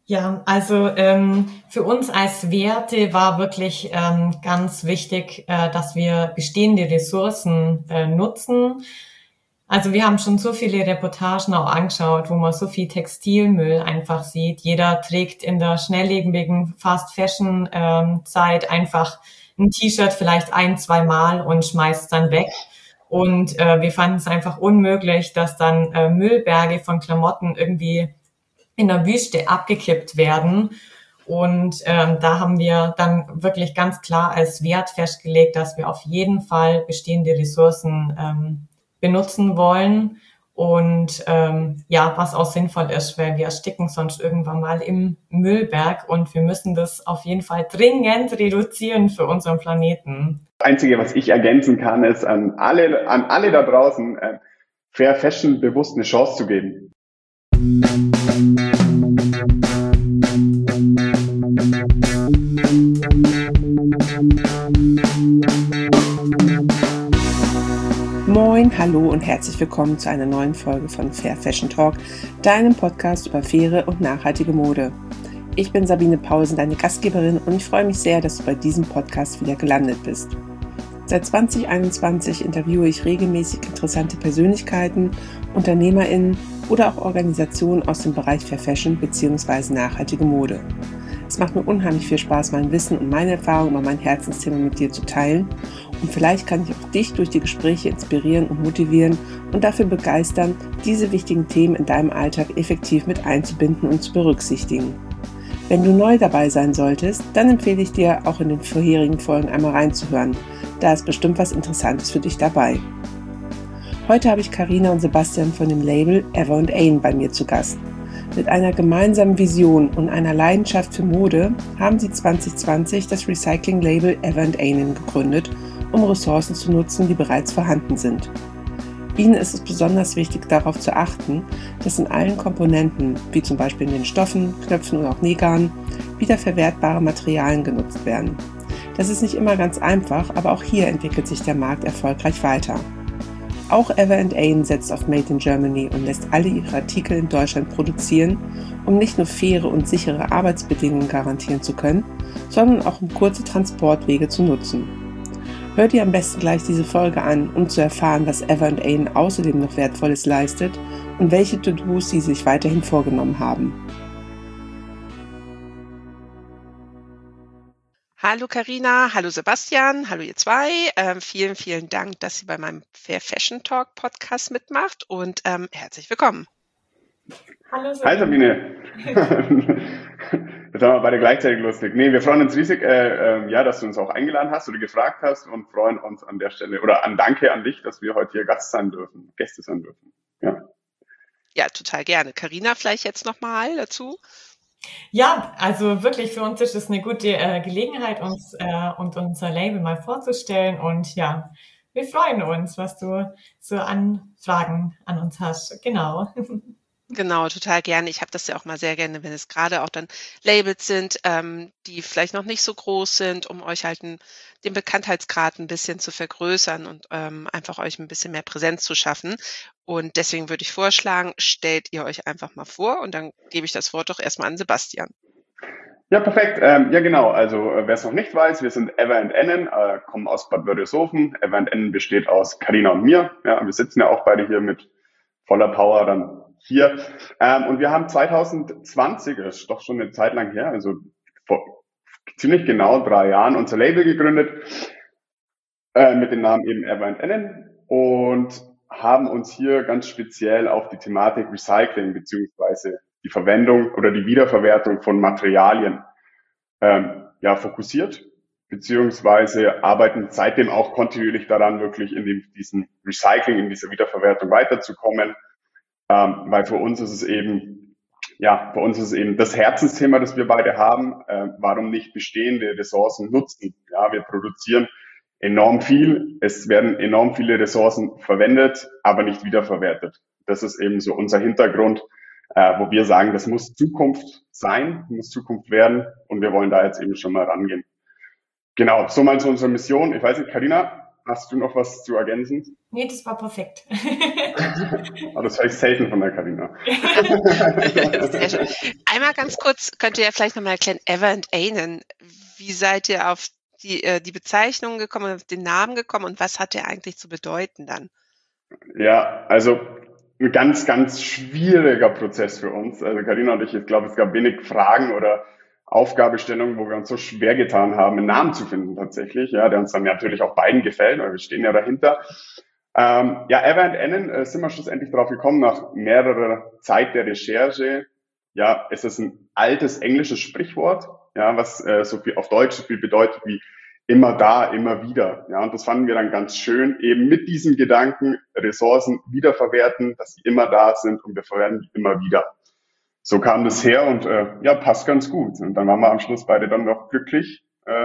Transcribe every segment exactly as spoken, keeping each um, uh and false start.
Ja, also ähm, für uns als Werte war wirklich ähm, ganz wichtig, äh, dass wir bestehende Ressourcen äh, nutzen. Also wir haben schon so viele Reportagen auch angeschaut, wo man so viel Textilmüll einfach sieht. Jeder trägt in der schnelllebigen Fast-Fashion-Zeit einfach ein T-Shirt vielleicht ein, zwei Mal und schmeißt es dann weg. Und äh, wir fanden es einfach unmöglich, dass dann äh, Müllberge von Klamotten irgendwie in der Wüste abgekippt werden. Und ähm, da haben wir dann wirklich ganz klar als Wert festgelegt, dass wir auf jeden Fall bestehende Ressourcen ähm, benutzen wollen und ähm, ja, was auch sinnvoll ist, weil wir ersticken sonst irgendwann mal im Müllberg und wir müssen das auf jeden Fall dringend reduzieren für unseren Planeten. Das Einzige, was ich ergänzen kann, ist an alle, an alle da draußen, äh, Fair Fashion bewusst eine Chance zu geben. Moin, hallo und herzlich willkommen zu einer neuen Folge von Fair Fashion Talk, deinem Podcast über faire und nachhaltige Mode. Ich bin Sabine Pausen, deine Gastgeberin, und ich freue mich sehr, dass du bei diesem Podcast wieder gelandet bist. Seit zwanzig einundzwanzig interviewe ich regelmäßig interessante Persönlichkeiten, UnternehmerInnen oder auch Organisationen aus dem Bereich Fair Fashion bzw. nachhaltige Mode. Es macht mir unheimlich viel Spaß, mein Wissen und meine Erfahrungen über mein Herzensthema mit dir zu teilen. Und vielleicht kann ich auch dich durch die Gespräche inspirieren und motivieren und dafür begeistern, diese wichtigen Themen in deinem Alltag effektiv mit einzubinden und zu berücksichtigen. Wenn du neu dabei sein solltest, dann empfehle ich dir, auch in den vorherigen Folgen einmal reinzuhören. Da ist bestimmt was Interessantes für dich dabei. Heute habe ich Carina und Sebastian von dem Label Ever and Ain bei mir zu Gast. Mit einer gemeinsamen Vision und einer Leidenschaft für Mode haben sie zwanzig zwanzig das Recycling-Label Ever and Ain gegründet, um Ressourcen zu nutzen, die bereits vorhanden sind. Ihnen ist es besonders wichtig, darauf zu achten, dass in allen Komponenten, wie zum Beispiel in den Stoffen, Knöpfen oder auch Nähgarnen, wiederverwertbare Materialien genutzt werden. Das ist nicht immer ganz einfach, aber auch hier entwickelt sich der Markt erfolgreich weiter. Auch Ever and Ain setzt auf Made in Germany und lässt alle ihre Artikel in Deutschland produzieren, um nicht nur faire und sichere Arbeitsbedingungen garantieren zu können, sondern auch um kurze Transportwege zu nutzen. Hör dir am besten gleich diese Folge an, um zu erfahren, was Ever and Ain außerdem noch Wertvolles leistet und welche To-Dos sie sich weiterhin vorgenommen haben. Hallo Carina, hallo Sebastian, hallo ihr zwei. Ähm, vielen, vielen Dank, dass ihr bei meinem Fair Fashion Talk Podcast mitmacht und ähm, herzlich willkommen. Hallo Sabine. Hi Sabine. Jetzt haben wir beide gleichzeitig lustig. Nee, wir freuen uns riesig, äh, äh, ja, dass du uns auch eingeladen hast oder gefragt hast und freuen uns an der Stelle oder an Danke an dich, dass wir heute hier Gast sein dürfen, Gäste sein dürfen. Ja, Ja, total gerne. Carina, vielleicht jetzt nochmal dazu? Ja, also wirklich für uns ist es eine gute äh, Gelegenheit, uns äh, und unser Label mal vorzustellen. Und ja, wir freuen uns, was du so an Fragen an uns hast. Genau. Genau, total gerne. Ich habe das ja auch mal sehr gerne, wenn es gerade auch dann Labels sind, ähm, die vielleicht noch nicht so groß sind, um euch halt 'n den Bekanntheitsgrad ein bisschen zu vergrößern und ähm, einfach euch ein bisschen mehr Präsenz zu schaffen. Und deswegen würde ich vorschlagen, stellt ihr euch einfach mal vor und dann gebe ich das Wort doch erstmal an Sebastian. ja perfekt. Ähm, ja, genau. Also, äh, wer es noch nicht weiß, wir sind Ever and Annen, äh, kommen aus Bad Wörishofen. Ever and Annen besteht aus Carina und mir. Ja, wir sitzen ja auch beide hier mit voller Power dann hier. Ähm, und wir haben zwanzig zwanzig, das ist doch schon eine Zeit lang her, also vor ziemlich genau drei Jahren, unser Label gegründet äh, mit dem Namen eben Ever and Annen und haben uns hier ganz speziell auf die Thematik Recycling beziehungsweise die Verwendung oder die Wiederverwertung von Materialien ähm, ja, fokussiert, beziehungsweise arbeiten seitdem auch kontinuierlich daran, wirklich in dem, diesem Recycling, in dieser Wiederverwertung weiterzukommen. Ähm, weil für uns ist es eben, ja, für uns ist es eben das Herzensthema, das wir beide haben. Äh, warum nicht bestehende Ressourcen nutzen? Ja, wir produzieren enorm viel. Es werden enorm viele Ressourcen verwendet, aber nicht wiederverwertet. Das ist eben so unser Hintergrund, äh, wo wir sagen, das muss Zukunft sein, muss Zukunft werden. Und wir wollen da jetzt eben schon mal rangehen. Genau, so mal zu unserer Mission. Ich weiß nicht, Carina, hast du noch was zu ergänzen? Nee, das war perfekt. Aber das höre ich selten von der Carina. Sehr schön. Einmal ganz kurz, könnt ihr ja vielleicht nochmal erklären, Ever and Anen, wie seid ihr auf die, äh, die Bezeichnung gekommen, auf den Namen gekommen und was hat der eigentlich zu bedeuten dann? Ja, also ein ganz, ganz schwieriger Prozess für uns. Also Carina und ich, ich glaube, es gab wenig Fragen oder Aufgabestellungen, wo wir uns so schwer getan haben, einen Namen zu finden tatsächlich, ja, der uns dann natürlich auch beiden gefällt, weil wir stehen ja dahinter. Ähm, ja, Ever and Anen äh, sind wir schlussendlich drauf gekommen, nach mehrerer Zeit der Recherche. Ja, es ist ein altes englisches Sprichwort, ja, was äh, so viel auf Deutsch so viel bedeutet wie immer da, immer wieder. Ja, und das fanden wir dann ganz schön, eben mit diesem Gedanken, Ressourcen wiederverwerten, dass sie immer da sind und wir verwerten die immer wieder. So kam das her und äh, ja, passt ganz gut. Und dann waren wir am Schluss beide dann noch glücklich, äh,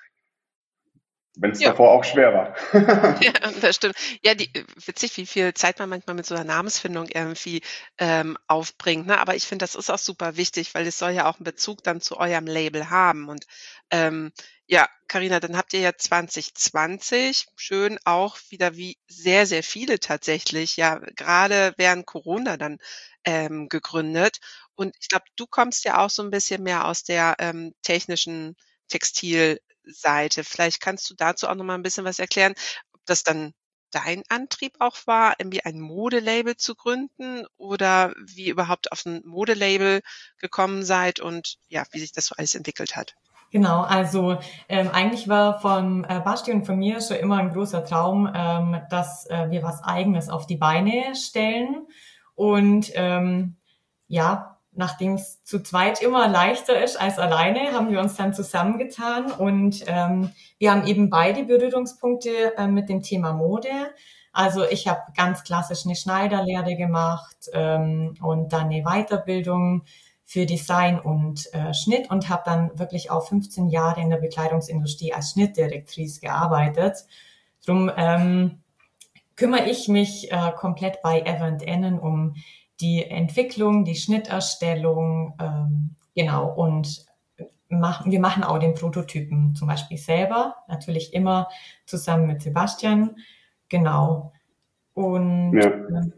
wenn es Ja. davor auch schwer war. Ja, das stimmt. Ja, die, witzig, wie viel Zeit man manchmal mit so einer Namensfindung irgendwie ähm, aufbringt. Ne? Aber ich finde, das ist auch super wichtig, weil es soll ja auch einen Bezug dann zu eurem Label haben. Und ähm, ja, Carina, dann habt ihr ja zwanzig zwanzig schön auch wieder wie sehr, sehr viele tatsächlich, ja, gerade während Corona dann ähm, gegründet. Und ich glaube, du kommst ja auch so ein bisschen mehr aus der ähm, technischen Textilseite. Vielleicht kannst du dazu auch noch mal ein bisschen was erklären, ob das dann dein Antrieb auch war, irgendwie ein Modelabel zu gründen oder wie ihr überhaupt auf ein Modelabel gekommen seid und ja, wie sich das so alles entwickelt hat. Genau, also ähm, eigentlich war von äh, Basti und von mir schon immer ein großer Traum, ähm, dass äh, wir was Eigenes auf die Beine stellen. Und ähm, ja, nachdem es zu zweit immer leichter ist als alleine, haben wir uns dann zusammengetan und ähm, wir haben eben beide Berührungspunkte äh, mit dem Thema Mode. Also ich habe ganz klassisch eine Schneiderlehre gemacht ähm, und dann eine Weiterbildung für Design und äh, Schnitt und habe dann wirklich auch fünfzehn Jahre in der Bekleidungsindustrie als Schnittdirektrice gearbeitet. Drum ähm, kümmere ich mich äh, komplett bei Ever and Anen um die Entwicklung, die Schnitterstellung, ähm, genau, und machen, wir machen auch den Prototypen zum Beispiel selber, natürlich immer zusammen mit Sebastian, genau. Und Ja. äh,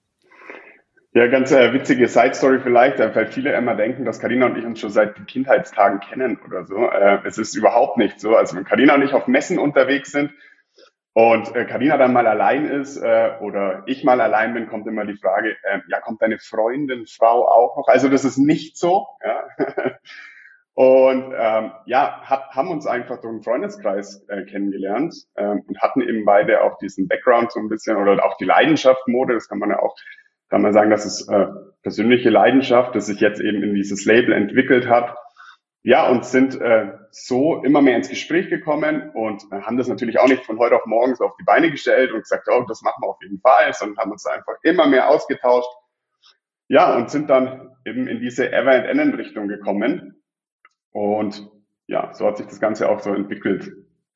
Ja, ganz äh, witzige Side-Story vielleicht, äh, weil viele immer denken, dass Carina und ich uns schon seit Kindheitstagen kennen oder so. Äh, es ist überhaupt nicht so. Also wenn Carina und ich auf Messen unterwegs sind und äh, Carina dann mal allein ist äh, oder ich mal allein bin, kommt immer die Frage, äh, ja, kommt deine Freundin, Frau auch noch? Also das ist nicht so. Ja. Und ähm, ja, hat, haben uns einfach durch einen Freundeskreis äh, kennengelernt ähm, und hatten eben beide auch diesen Background so ein bisschen oder auch die Leidenschaft Mode, das kann man ja auch kann man sagen, dass es äh, persönliche Leidenschaft, das sich jetzt eben in dieses Label entwickelt hat. Ja, und sind äh, so immer mehr ins Gespräch gekommen und äh, haben das natürlich auch nicht von heute auf morgen so auf die Beine gestellt und gesagt, oh, das machen wir auf jeden Fall, sondern haben uns da einfach immer mehr ausgetauscht. Ja, und sind dann eben in diese Ever and Anen Richtung gekommen. Und ja, so hat sich das Ganze auch so entwickelt.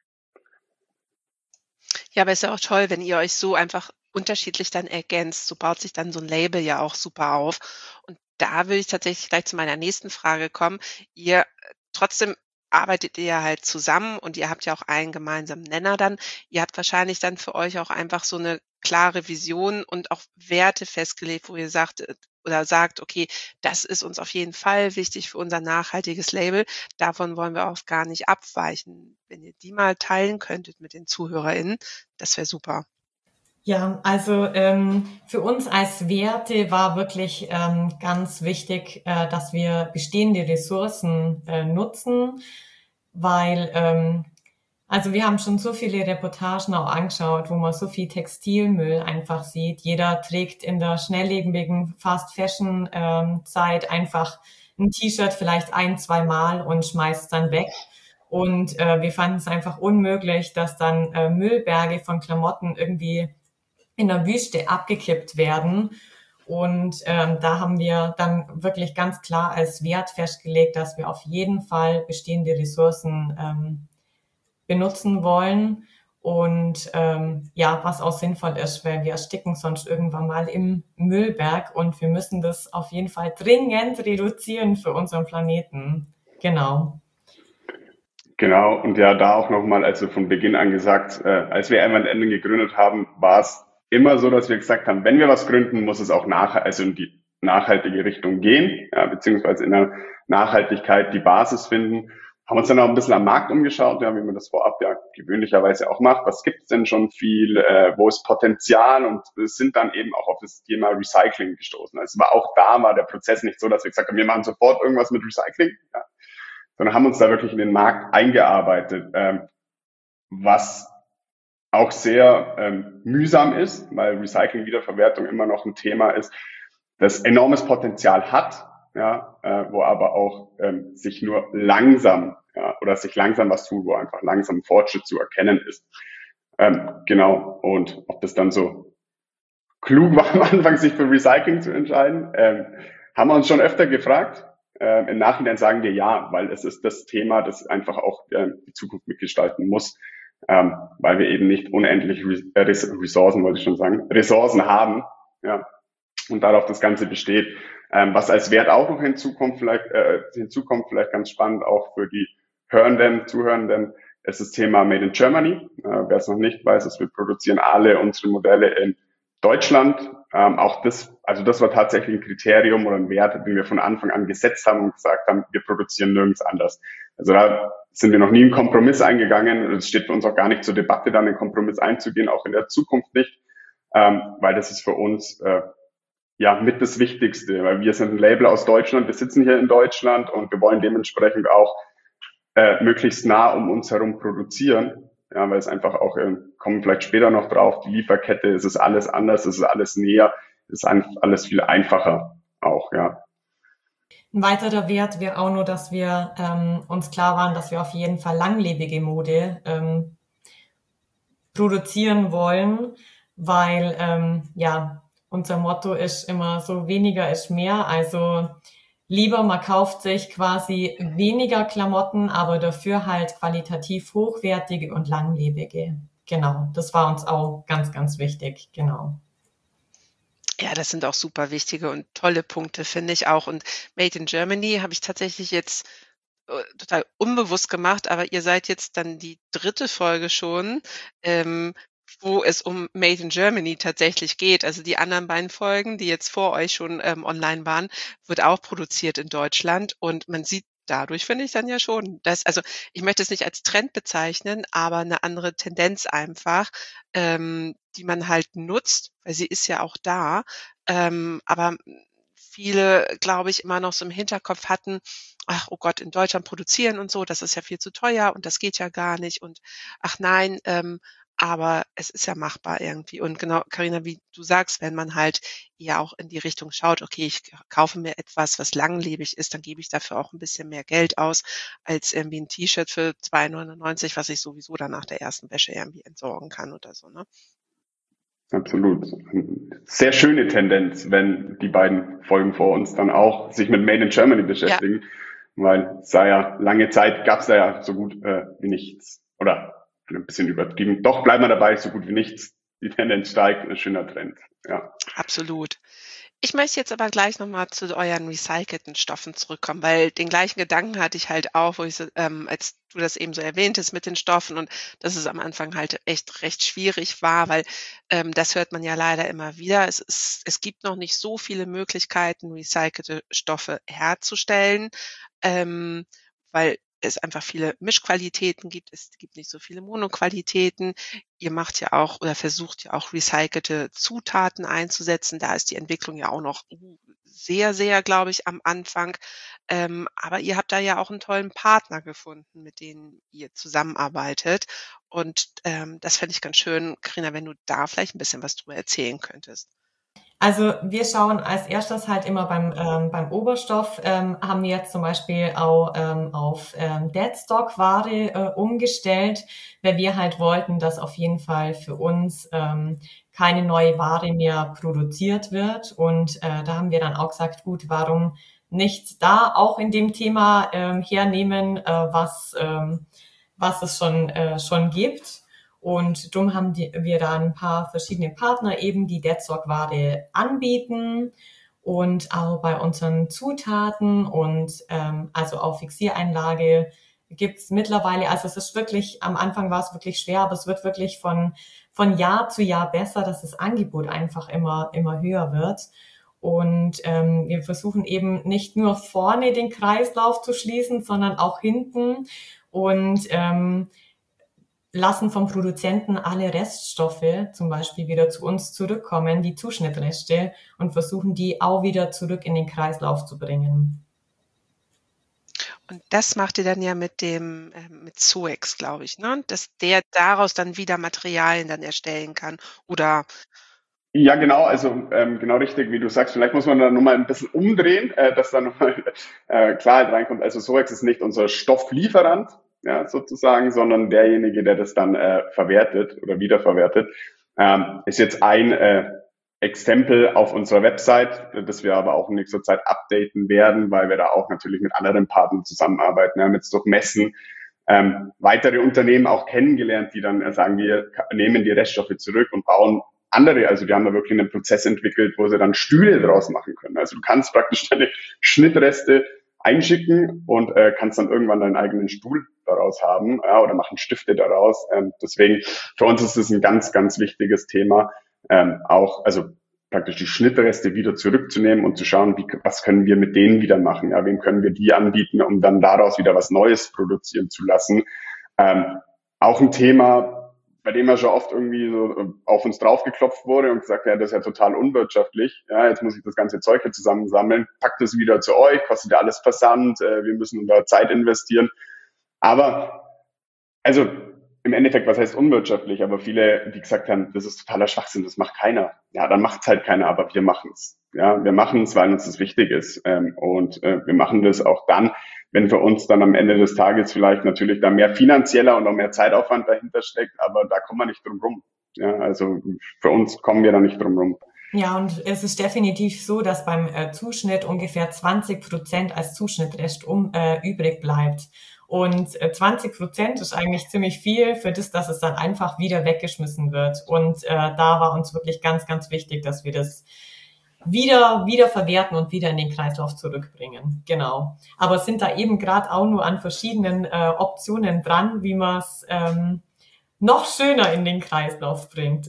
Ja, aber ist ja auch toll, wenn ihr euch so einfach unterschiedlich dann ergänzt. So baut sich dann so ein Label ja auch super auf. Und da will ich tatsächlich gleich zu meiner nächsten Frage kommen. Ihr äh, trotzdem arbeitet ihr ja halt zusammen und ihr habt ja auch einen gemeinsamen Nenner dann. Ihr habt wahrscheinlich dann für euch auch einfach so eine klare Vision und auch Werte festgelegt, wo ihr sagt äh, oder sagt, okay, das ist uns auf jeden Fall wichtig für unser nachhaltiges Label. Davon wollen wir auch gar nicht abweichen. Wenn ihr die mal teilen könntet mit den ZuhörerInnen, das wäre super. ja, also ähm, für uns als Werte war wirklich ähm, ganz wichtig, äh, dass wir bestehende Ressourcen äh, nutzen, weil ähm, also wir haben schon so viele Reportagen auch angeschaut, wo man so viel Textilmüll einfach sieht. Jeder trägt in der schnelllebigen Fast-Fashion-Zeit einfach ein T-Shirt vielleicht ein, zwei Mal und schmeißt es dann weg. Und äh, wir fanden es einfach unmöglich, dass dann äh, Müllberge von Klamotten irgendwie in der Wüste abgekippt werden. Und ähm, da haben wir dann wirklich ganz klar als Wert festgelegt, dass wir auf jeden Fall bestehende Ressourcen ähm, benutzen wollen und ähm, ja, was auch sinnvoll ist, weil wir ersticken sonst irgendwann mal im Müllberg und wir müssen das auf jeden Fall dringend reduzieren für unseren Planeten. Genau. Genau, und ja, da auch nochmal, also von Beginn an gesagt, äh, als wir Ever and Enden gegründet haben, war es immer so, dass wir gesagt haben, wenn wir was gründen, muss es auch nach, also in die nachhaltige Richtung gehen, ja, beziehungsweise in der Nachhaltigkeit die Basis finden. Haben uns dann auch ein bisschen am Markt umgeschaut, ja, wie man das vorab ja gewöhnlicherweise auch macht. Was gibt's denn schon viel, äh, wo ist Potenzial, und sind dann eben auch auf das Thema Recycling gestoßen. Also war auch da war der Prozess nicht so, dass wir gesagt haben, wir machen sofort irgendwas mit Recycling, ja, sondern haben uns da wirklich in den Markt eingearbeitet, ähm, was auch sehr ähm, mühsam ist, weil Recycling, Wiederverwertung immer noch ein Thema ist, das enormes Potenzial hat, ja, äh, wo aber auch ähm, sich nur langsam, ja, oder sich langsam was tut, wo einfach langsam Fortschritt zu erkennen ist. Ähm, genau. Und ob das dann so klug war am Anfang, sich für Recycling zu entscheiden, ähm, haben wir uns schon öfter gefragt. Ähm, Im Nachhinein sagen wir ja, weil es ist das Thema, das einfach auch äh, die Zukunft mitgestalten muss, ähm, weil wir eben nicht unendlich Re äh, Ressourcen, wollte ich schon sagen, Ressourcen haben, ja, und darauf das Ganze besteht. Ähm, was als Wert auch noch hinzukommt, vielleicht äh, hinzukommt, vielleicht ganz spannend auch für die Hörenden, Zuhörenden, ist das Thema Made in Germany. Äh, wer es noch nicht weiß, ist, wir produzieren alle unsere Modelle in Deutschland. Ähm, auch das, also das war tatsächlich ein Kriterium oder ein Wert, den wir von Anfang an gesetzt haben und gesagt haben, wir produzieren nirgends anders. Also da sind wir noch nie einen Kompromiss eingegangen. Es steht für uns auch gar nicht zur Debatte, dann einen Kompromiss einzugehen, auch in der Zukunft nicht, ähm, weil das ist für uns äh, ja mit das Wichtigste, weil wir sind ein Label aus Deutschland, wir sitzen hier in Deutschland und wir wollen dementsprechend auch äh, möglichst nah um uns herum produzieren, ja, weil es einfach auch, äh, kommen vielleicht später noch drauf, die Lieferkette, es ist alles anders, es ist alles näher, es ist alles viel einfacher auch, ja. Ein weiterer Wert wäre auch nur, dass wir ähm, uns klar waren, dass wir auf jeden Fall langlebige Mode ähm, produzieren wollen, weil ähm, ja unser Motto ist immer so, weniger ist mehr. Also lieber man kauft sich quasi weniger Klamotten, aber dafür halt qualitativ hochwertige und langlebige. Genau, das war uns auch ganz, ganz wichtig, genau. Ja, das sind auch super wichtige und tolle Punkte, finde ich auch. Und Made in Germany habe ich tatsächlich jetzt äh, total unbewusst gemacht, aber ihr seid jetzt dann die dritte Folge schon, ähm, wo es um Made in Germany tatsächlich geht. Also die anderen beiden Folgen, die jetzt vor euch schon ähm, online waren, wird auch produziert in Deutschland. Und man sieht dadurch, finde ich dann ja schon, dass, also ich möchte es nicht als Trend bezeichnen, aber eine andere Tendenz einfach, ähm, die man halt nutzt, weil sie ist ja auch da. Ähm, aber viele, glaube ich, immer noch so im Hinterkopf hatten, ach, oh Gott, in Deutschland produzieren und so, das ist ja viel zu teuer und das geht ja gar nicht und ach nein, ähm, aber es ist ja machbar irgendwie. Und genau, Carina, wie du sagst, wenn man halt eher auch in die Richtung schaut, okay, ich kaufe mir etwas, was langlebig ist, dann gebe ich dafür auch ein bisschen mehr Geld aus, als irgendwie ein T-Shirt für zwei neunundneunzig, was ich sowieso dann nach der ersten Wäsche irgendwie entsorgen kann oder so, ne? Absolut. Sehr schöne Tendenz, wenn die beiden Folgen vor uns dann auch sich mit Made in Germany beschäftigen, ja. Weil es sei ja lange Zeit, gab es da ja so gut äh, wie nichts. Oder ein bisschen übertrieben. Doch bleibt man dabei, so gut wie nichts. Die Tendenz steigt, ein schöner Trend. Ja. Absolut. Ich möchte jetzt aber gleich nochmal zu euren recycelten Stoffen zurückkommen, weil den gleichen Gedanken hatte ich halt auch, wo ich so, ähm, als du das eben so erwähntest mit den Stoffen und dass es am Anfang halt echt recht schwierig war, weil ähm, das hört man ja leider immer wieder. Es ist, es gibt noch nicht so viele Möglichkeiten, recycelte Stoffe herzustellen, ähm, weil es einfach viele Mischqualitäten gibt. Es gibt nicht so viele Monoqualitäten. Ihr macht ja auch oder versucht ja auch recycelte Zutaten einzusetzen. Da ist die Entwicklung ja auch noch sehr, sehr, glaube ich, am Anfang. Ähm, aber ihr habt da ja auch einen tollen Partner gefunden, mit denen ihr zusammenarbeitet. Und ähm, das fände ich ganz schön, Carina, wenn du da vielleicht ein bisschen was drüber erzählen könntest. Also wir schauen als erstes halt immer beim ähm, beim Oberstoff, ähm, haben wir jetzt zum Beispiel auch ähm, auf ähm, Deadstock-Ware äh, umgestellt, weil wir halt wollten, dass auf jeden Fall für uns ähm, keine neue Ware mehr produziert wird. Und äh, da haben wir dann auch gesagt, gut, warum nicht da auch in dem Thema ähm, hernehmen, äh, was ähm, was es schon äh, schon gibt. Und darum haben die, wir da ein paar verschiedene Partner eben, die Deadstock-Ware anbieten und auch bei unseren Zutaten und ähm, also auch Fixiereinlage gibt's mittlerweile, also es ist wirklich, am Anfang war es wirklich schwer, aber es wird wirklich von, von Jahr zu Jahr besser, dass das Angebot einfach immer, immer höher wird. Und ähm, wir versuchen eben nicht nur vorne den Kreislauf zu schließen, sondern auch hinten und ähm, lassen vom Produzenten alle Reststoffe zum Beispiel wieder zu uns zurückkommen, die Zuschnittreste, und versuchen die auch wieder zurück in den Kreislauf zu bringen. Und das macht ihr dann ja mit dem äh, mit Zoex, glaube ich, ne? Dass der daraus dann wieder Materialien dann erstellen kann oder Ja, genau, also ähm, genau richtig, wie du sagst. Vielleicht muss man da nochmal ein bisschen umdrehen, äh, dass da nochmal äh, Klarheit reinkommt. Also Zoex ist nicht unser Stofflieferant, ja, sozusagen, sondern derjenige, der das dann äh, verwertet oder wiederverwertet. Ähm, ist jetzt ein äh, Exempel auf unserer Website, das wir aber auch in nächster Zeit updaten werden, weil wir da auch natürlich mit anderen Partnern zusammenarbeiten. Wir haben jetzt durch Messen ähm, weitere Unternehmen auch kennengelernt, die dann äh, sagen, wir nehmen die Reststoffe zurück und bauen andere, also die haben da wirklich einen Prozess entwickelt, wo sie dann Stühle draus machen können. Also du kannst praktisch deine Schnittreste einschicken und äh, kannst dann irgendwann deinen eigenen Stuhl daraus haben, ja, oder machen Stifte daraus. Ähm, deswegen, für uns ist es ein ganz, ganz wichtiges Thema, ähm, auch, also praktisch die Schnittreste wieder zurückzunehmen und zu schauen, wie, was können wir mit denen wieder machen, ja, wem können wir die anbieten, um dann daraus wieder was Neues produzieren zu lassen. Ähm, auch ein Thema, bei dem ja schon oft irgendwie so auf uns draufgeklopft wurde und gesagt, ja, das ist ja total unwirtschaftlich. Ja, jetzt muss ich das ganze Zeug hier zusammensammeln, packt es wieder zu euch, kostet ja alles Versand, äh, wir müssen da Zeit investieren. Aber, also im Endeffekt, was heißt unwirtschaftlich? Aber viele, die gesagt haben, das ist totaler Schwachsinn, das macht keiner. Ja, dann macht es halt keiner, aber wir machen es. Ja, wir machen es, weil uns das wichtig ist. Ähm, und äh, wir machen das auch dann, wenn für uns dann am Ende des Tages vielleicht natürlich da mehr finanzieller und auch mehr Zeitaufwand dahinter steckt, aber da kommen wir nicht drum rum. Ja, also für uns kommen wir da nicht drum rum. Ja, und es ist definitiv so, dass beim äh, Zuschnitt ungefähr zwanzig Prozent als Zuschnittrest um, äh, übrig bleibt. Und äh, zwanzig Prozent ist eigentlich ziemlich viel für das, dass es dann einfach wieder weggeschmissen wird. Und äh, da war uns wirklich ganz, ganz wichtig, dass wir das wieder wieder verwerten und wieder in den Kreislauf zurückbringen. Genau. Aber sind da eben gerade auch nur an verschiedenen äh, Optionen dran, wie man es ähm, noch schöner in den Kreislauf bringt.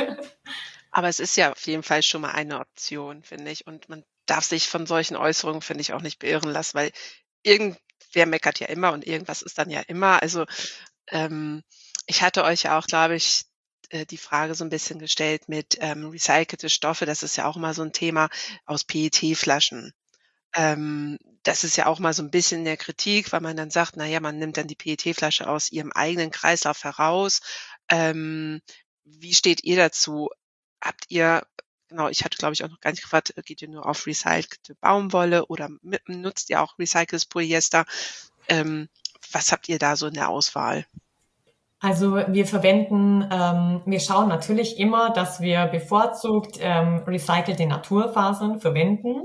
Aber es ist ja auf jeden Fall schon mal eine Option, finde ich. Und man darf sich von solchen Äußerungen, finde ich, auch nicht beirren lassen, weil irgendwer meckert ja immer und irgendwas ist dann ja immer. Also ähm, ich hatte euch ja auch, glaube ich, die Frage so ein bisschen gestellt mit ähm, recycelte Stoffe. Das ist ja auch mal so ein Thema aus P E T-Flaschen. Ähm, das ist ja auch mal so ein bisschen in der Kritik, weil man dann sagt, na ja, man nimmt dann die P E T-Flasche aus ihrem eigenen Kreislauf heraus. Ähm, wie steht ihr dazu? Habt ihr, genau, ich hatte, glaube ich, auch noch gar nicht gefragt, geht ihr nur auf recycelte Baumwolle oder mit, nutzt ihr auch recyceltes Polyester? Ähm, was habt ihr da so in der Auswahl? Also wir verwenden, ähm, wir schauen natürlich immer, dass wir bevorzugt ähm, recycelte Naturfasern verwenden.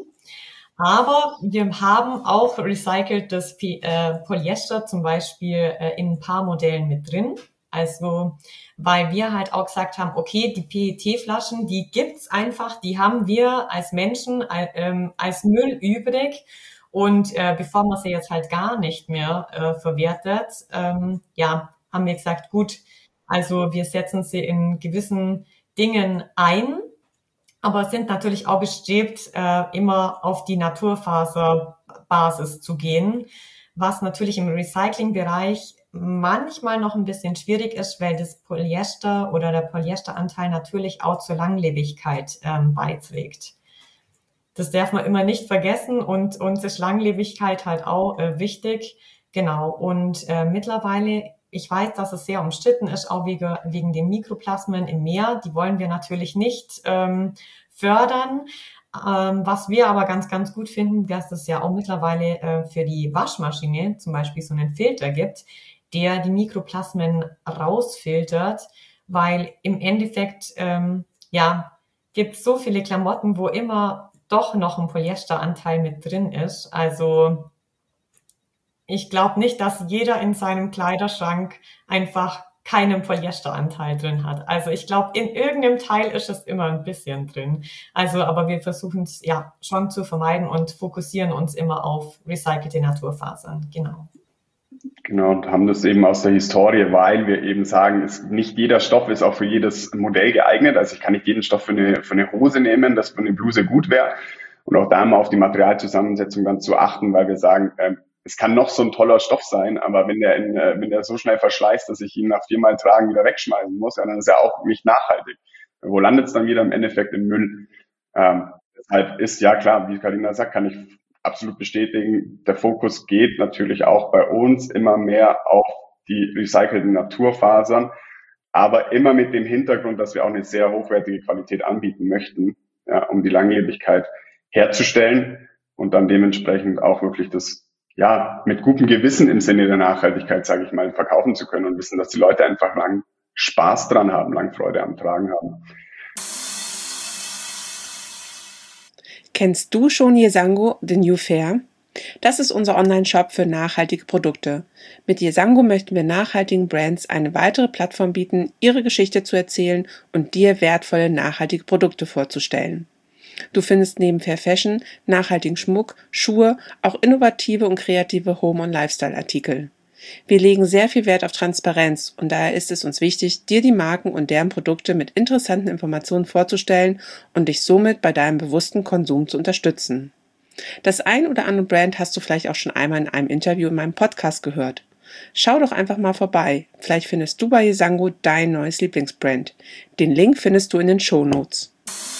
Aber wir haben auch recyceltes P- äh, Polyester zum Beispiel äh, in ein paar Modellen mit drin. Also weil wir halt auch gesagt haben, okay, die P E T-Flaschen, die gibt's einfach, die haben wir als Menschen äh, ähm, als Müll übrig. Und äh, bevor man sie jetzt halt gar nicht mehr äh, verwertet, ähm, ja, haben wir gesagt, gut, also wir setzen sie in gewissen Dingen ein, aber sind natürlich auch bestrebt, äh, immer auf die Naturfaserbasis zu gehen, was natürlich im Recyclingbereich manchmal noch ein bisschen schwierig ist, weil das Polyester oder der Polyesteranteil natürlich auch zur Langlebigkeit ähm, beiträgt. Das darf man immer nicht vergessen und uns ist Langlebigkeit halt auch äh, wichtig. Genau, und äh, mittlerweile, ich weiß, dass es sehr umstritten ist, auch wegen, wegen den Mikroplasmen im Meer. Die wollen wir natürlich nicht ähm, fördern. Ähm, was wir aber ganz, ganz gut finden, dass es ja auch mittlerweile äh, für die Waschmaschine zum Beispiel so einen Filter gibt, der die Mikroplasmen rausfiltert, weil im Endeffekt, ähm, ja, gibt es so viele Klamotten, wo immer doch noch ein Polyesteranteil mit drin ist. Also ich glaube nicht, dass jeder in seinem Kleiderschrank einfach keinen Polyesteranteil drin hat. Also ich glaube, in irgendeinem Teil ist es immer ein bisschen drin. Also, aber wir versuchen es ja schon zu vermeiden und fokussieren uns immer auf recycelte Naturfasern. Genau. Genau, und haben das eben aus der Historie, weil wir eben sagen, es, nicht jeder Stoff ist auch für jedes Modell geeignet. Also ich kann nicht jeden Stoff für eine, für eine Hose nehmen, das für eine Bluse gut wäre. Und auch da mal auf die Materialzusammensetzung dann zu achten, weil wir sagen, ähm, es kann noch so ein toller Stoff sein, aber wenn der, in, äh, wenn der so schnell verschleißt, dass ich ihn nach viermal Tragen wieder wegschmeißen muss, ja, dann ist er auch nicht nachhaltig. Wo landet es dann wieder? Im Endeffekt im Müll. Ähm, deshalb ist, ja klar, wie Carina sagt, kann ich absolut bestätigen, der Fokus geht natürlich auch bei uns immer mehr auf die recycelten Naturfasern, aber immer mit dem Hintergrund, dass wir auch eine sehr hochwertige Qualität anbieten möchten, ja, um die Langlebigkeit herzustellen und dann dementsprechend auch wirklich das, ja, mit gutem Gewissen im Sinne der Nachhaltigkeit, sage ich mal, verkaufen zu können und wissen, dass die Leute einfach lang Spaß dran haben, lang Freude am Tragen haben. Kennst du schon Yesango, The New Fair? Das ist unser Online-Shop für nachhaltige Produkte. Mit Yesango möchten wir nachhaltigen Brands eine weitere Plattform bieten, ihre Geschichte zu erzählen und dir wertvolle nachhaltige Produkte vorzustellen. Du findest neben Fair Fashion, nachhaltigen Schmuck, Schuhe, auch innovative und kreative Home- und Lifestyle-Artikel. Wir legen sehr viel Wert auf Transparenz und daher ist es uns wichtig, dir die Marken und deren Produkte mit interessanten Informationen vorzustellen und dich somit bei deinem bewussten Konsum zu unterstützen. Das ein oder andere Brand hast du vielleicht auch schon einmal in einem Interview in meinem Podcast gehört. Schau doch einfach mal vorbei. Vielleicht findest du bei Yesango dein neues Lieblingsbrand. Den Link findest du in den Shownotes.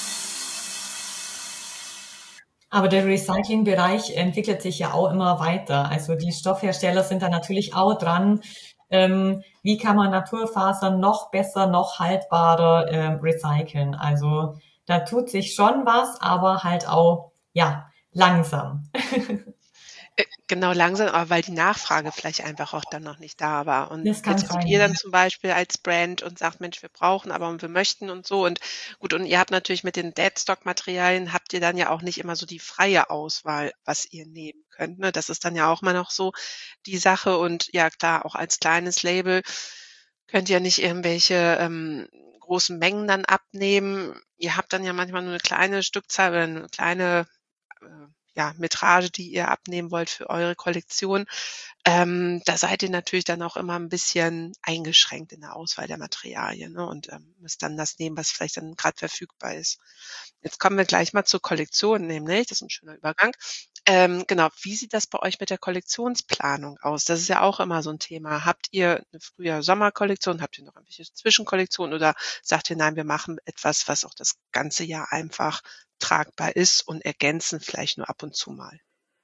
Aber der Recycling-Bereich entwickelt sich ja auch immer weiter. Also die Stoffhersteller sind da natürlich auch dran. Ähm, wie kann man Naturfasern noch besser, noch haltbarer äh, recyceln? Also da tut sich schon was, aber halt auch, ja, langsam. Genau, langsam, aber weil die Nachfrage vielleicht einfach auch dann noch nicht da war. Und Das kann jetzt kommt sein, ihr dann ja. zum Beispiel als Brand und sagt, Mensch, wir brauchen, aber wir möchten und so. Und gut, und ihr habt natürlich mit den Deadstock-Materialien, habt ihr dann ja auch nicht immer so die freie Auswahl, was ihr nehmen könnt. Ne? Das ist dann ja auch mal noch so die Sache. Und ja, klar, auch als kleines Label könnt ihr nicht irgendwelche ähm, großen Mengen dann abnehmen. Ihr habt dann ja manchmal nur eine kleine Stückzahl oder eine kleine äh, ja, Metrage, die ihr abnehmen wollt für eure Kollektion. Ähm, da seid ihr natürlich dann auch immer ein bisschen eingeschränkt in der Auswahl der Materialien, ne? Und ähm, müsst dann das nehmen, was vielleicht dann gerade verfügbar ist. Jetzt kommen wir gleich mal zur Kollektion, nämlich, das ist ein schöner Übergang. Ähm, genau, wie sieht das bei euch mit der Kollektionsplanung aus? Das ist ja auch immer so ein Thema. Habt ihr eine Frühjahr-Sommer-Kollektion? Habt ihr noch irgendwelche Zwischenkollektionen oder sagt ihr, nein, wir machen etwas, was auch das ganze Jahr einfach tragbar ist und ergänzen vielleicht nur ab und zu mal?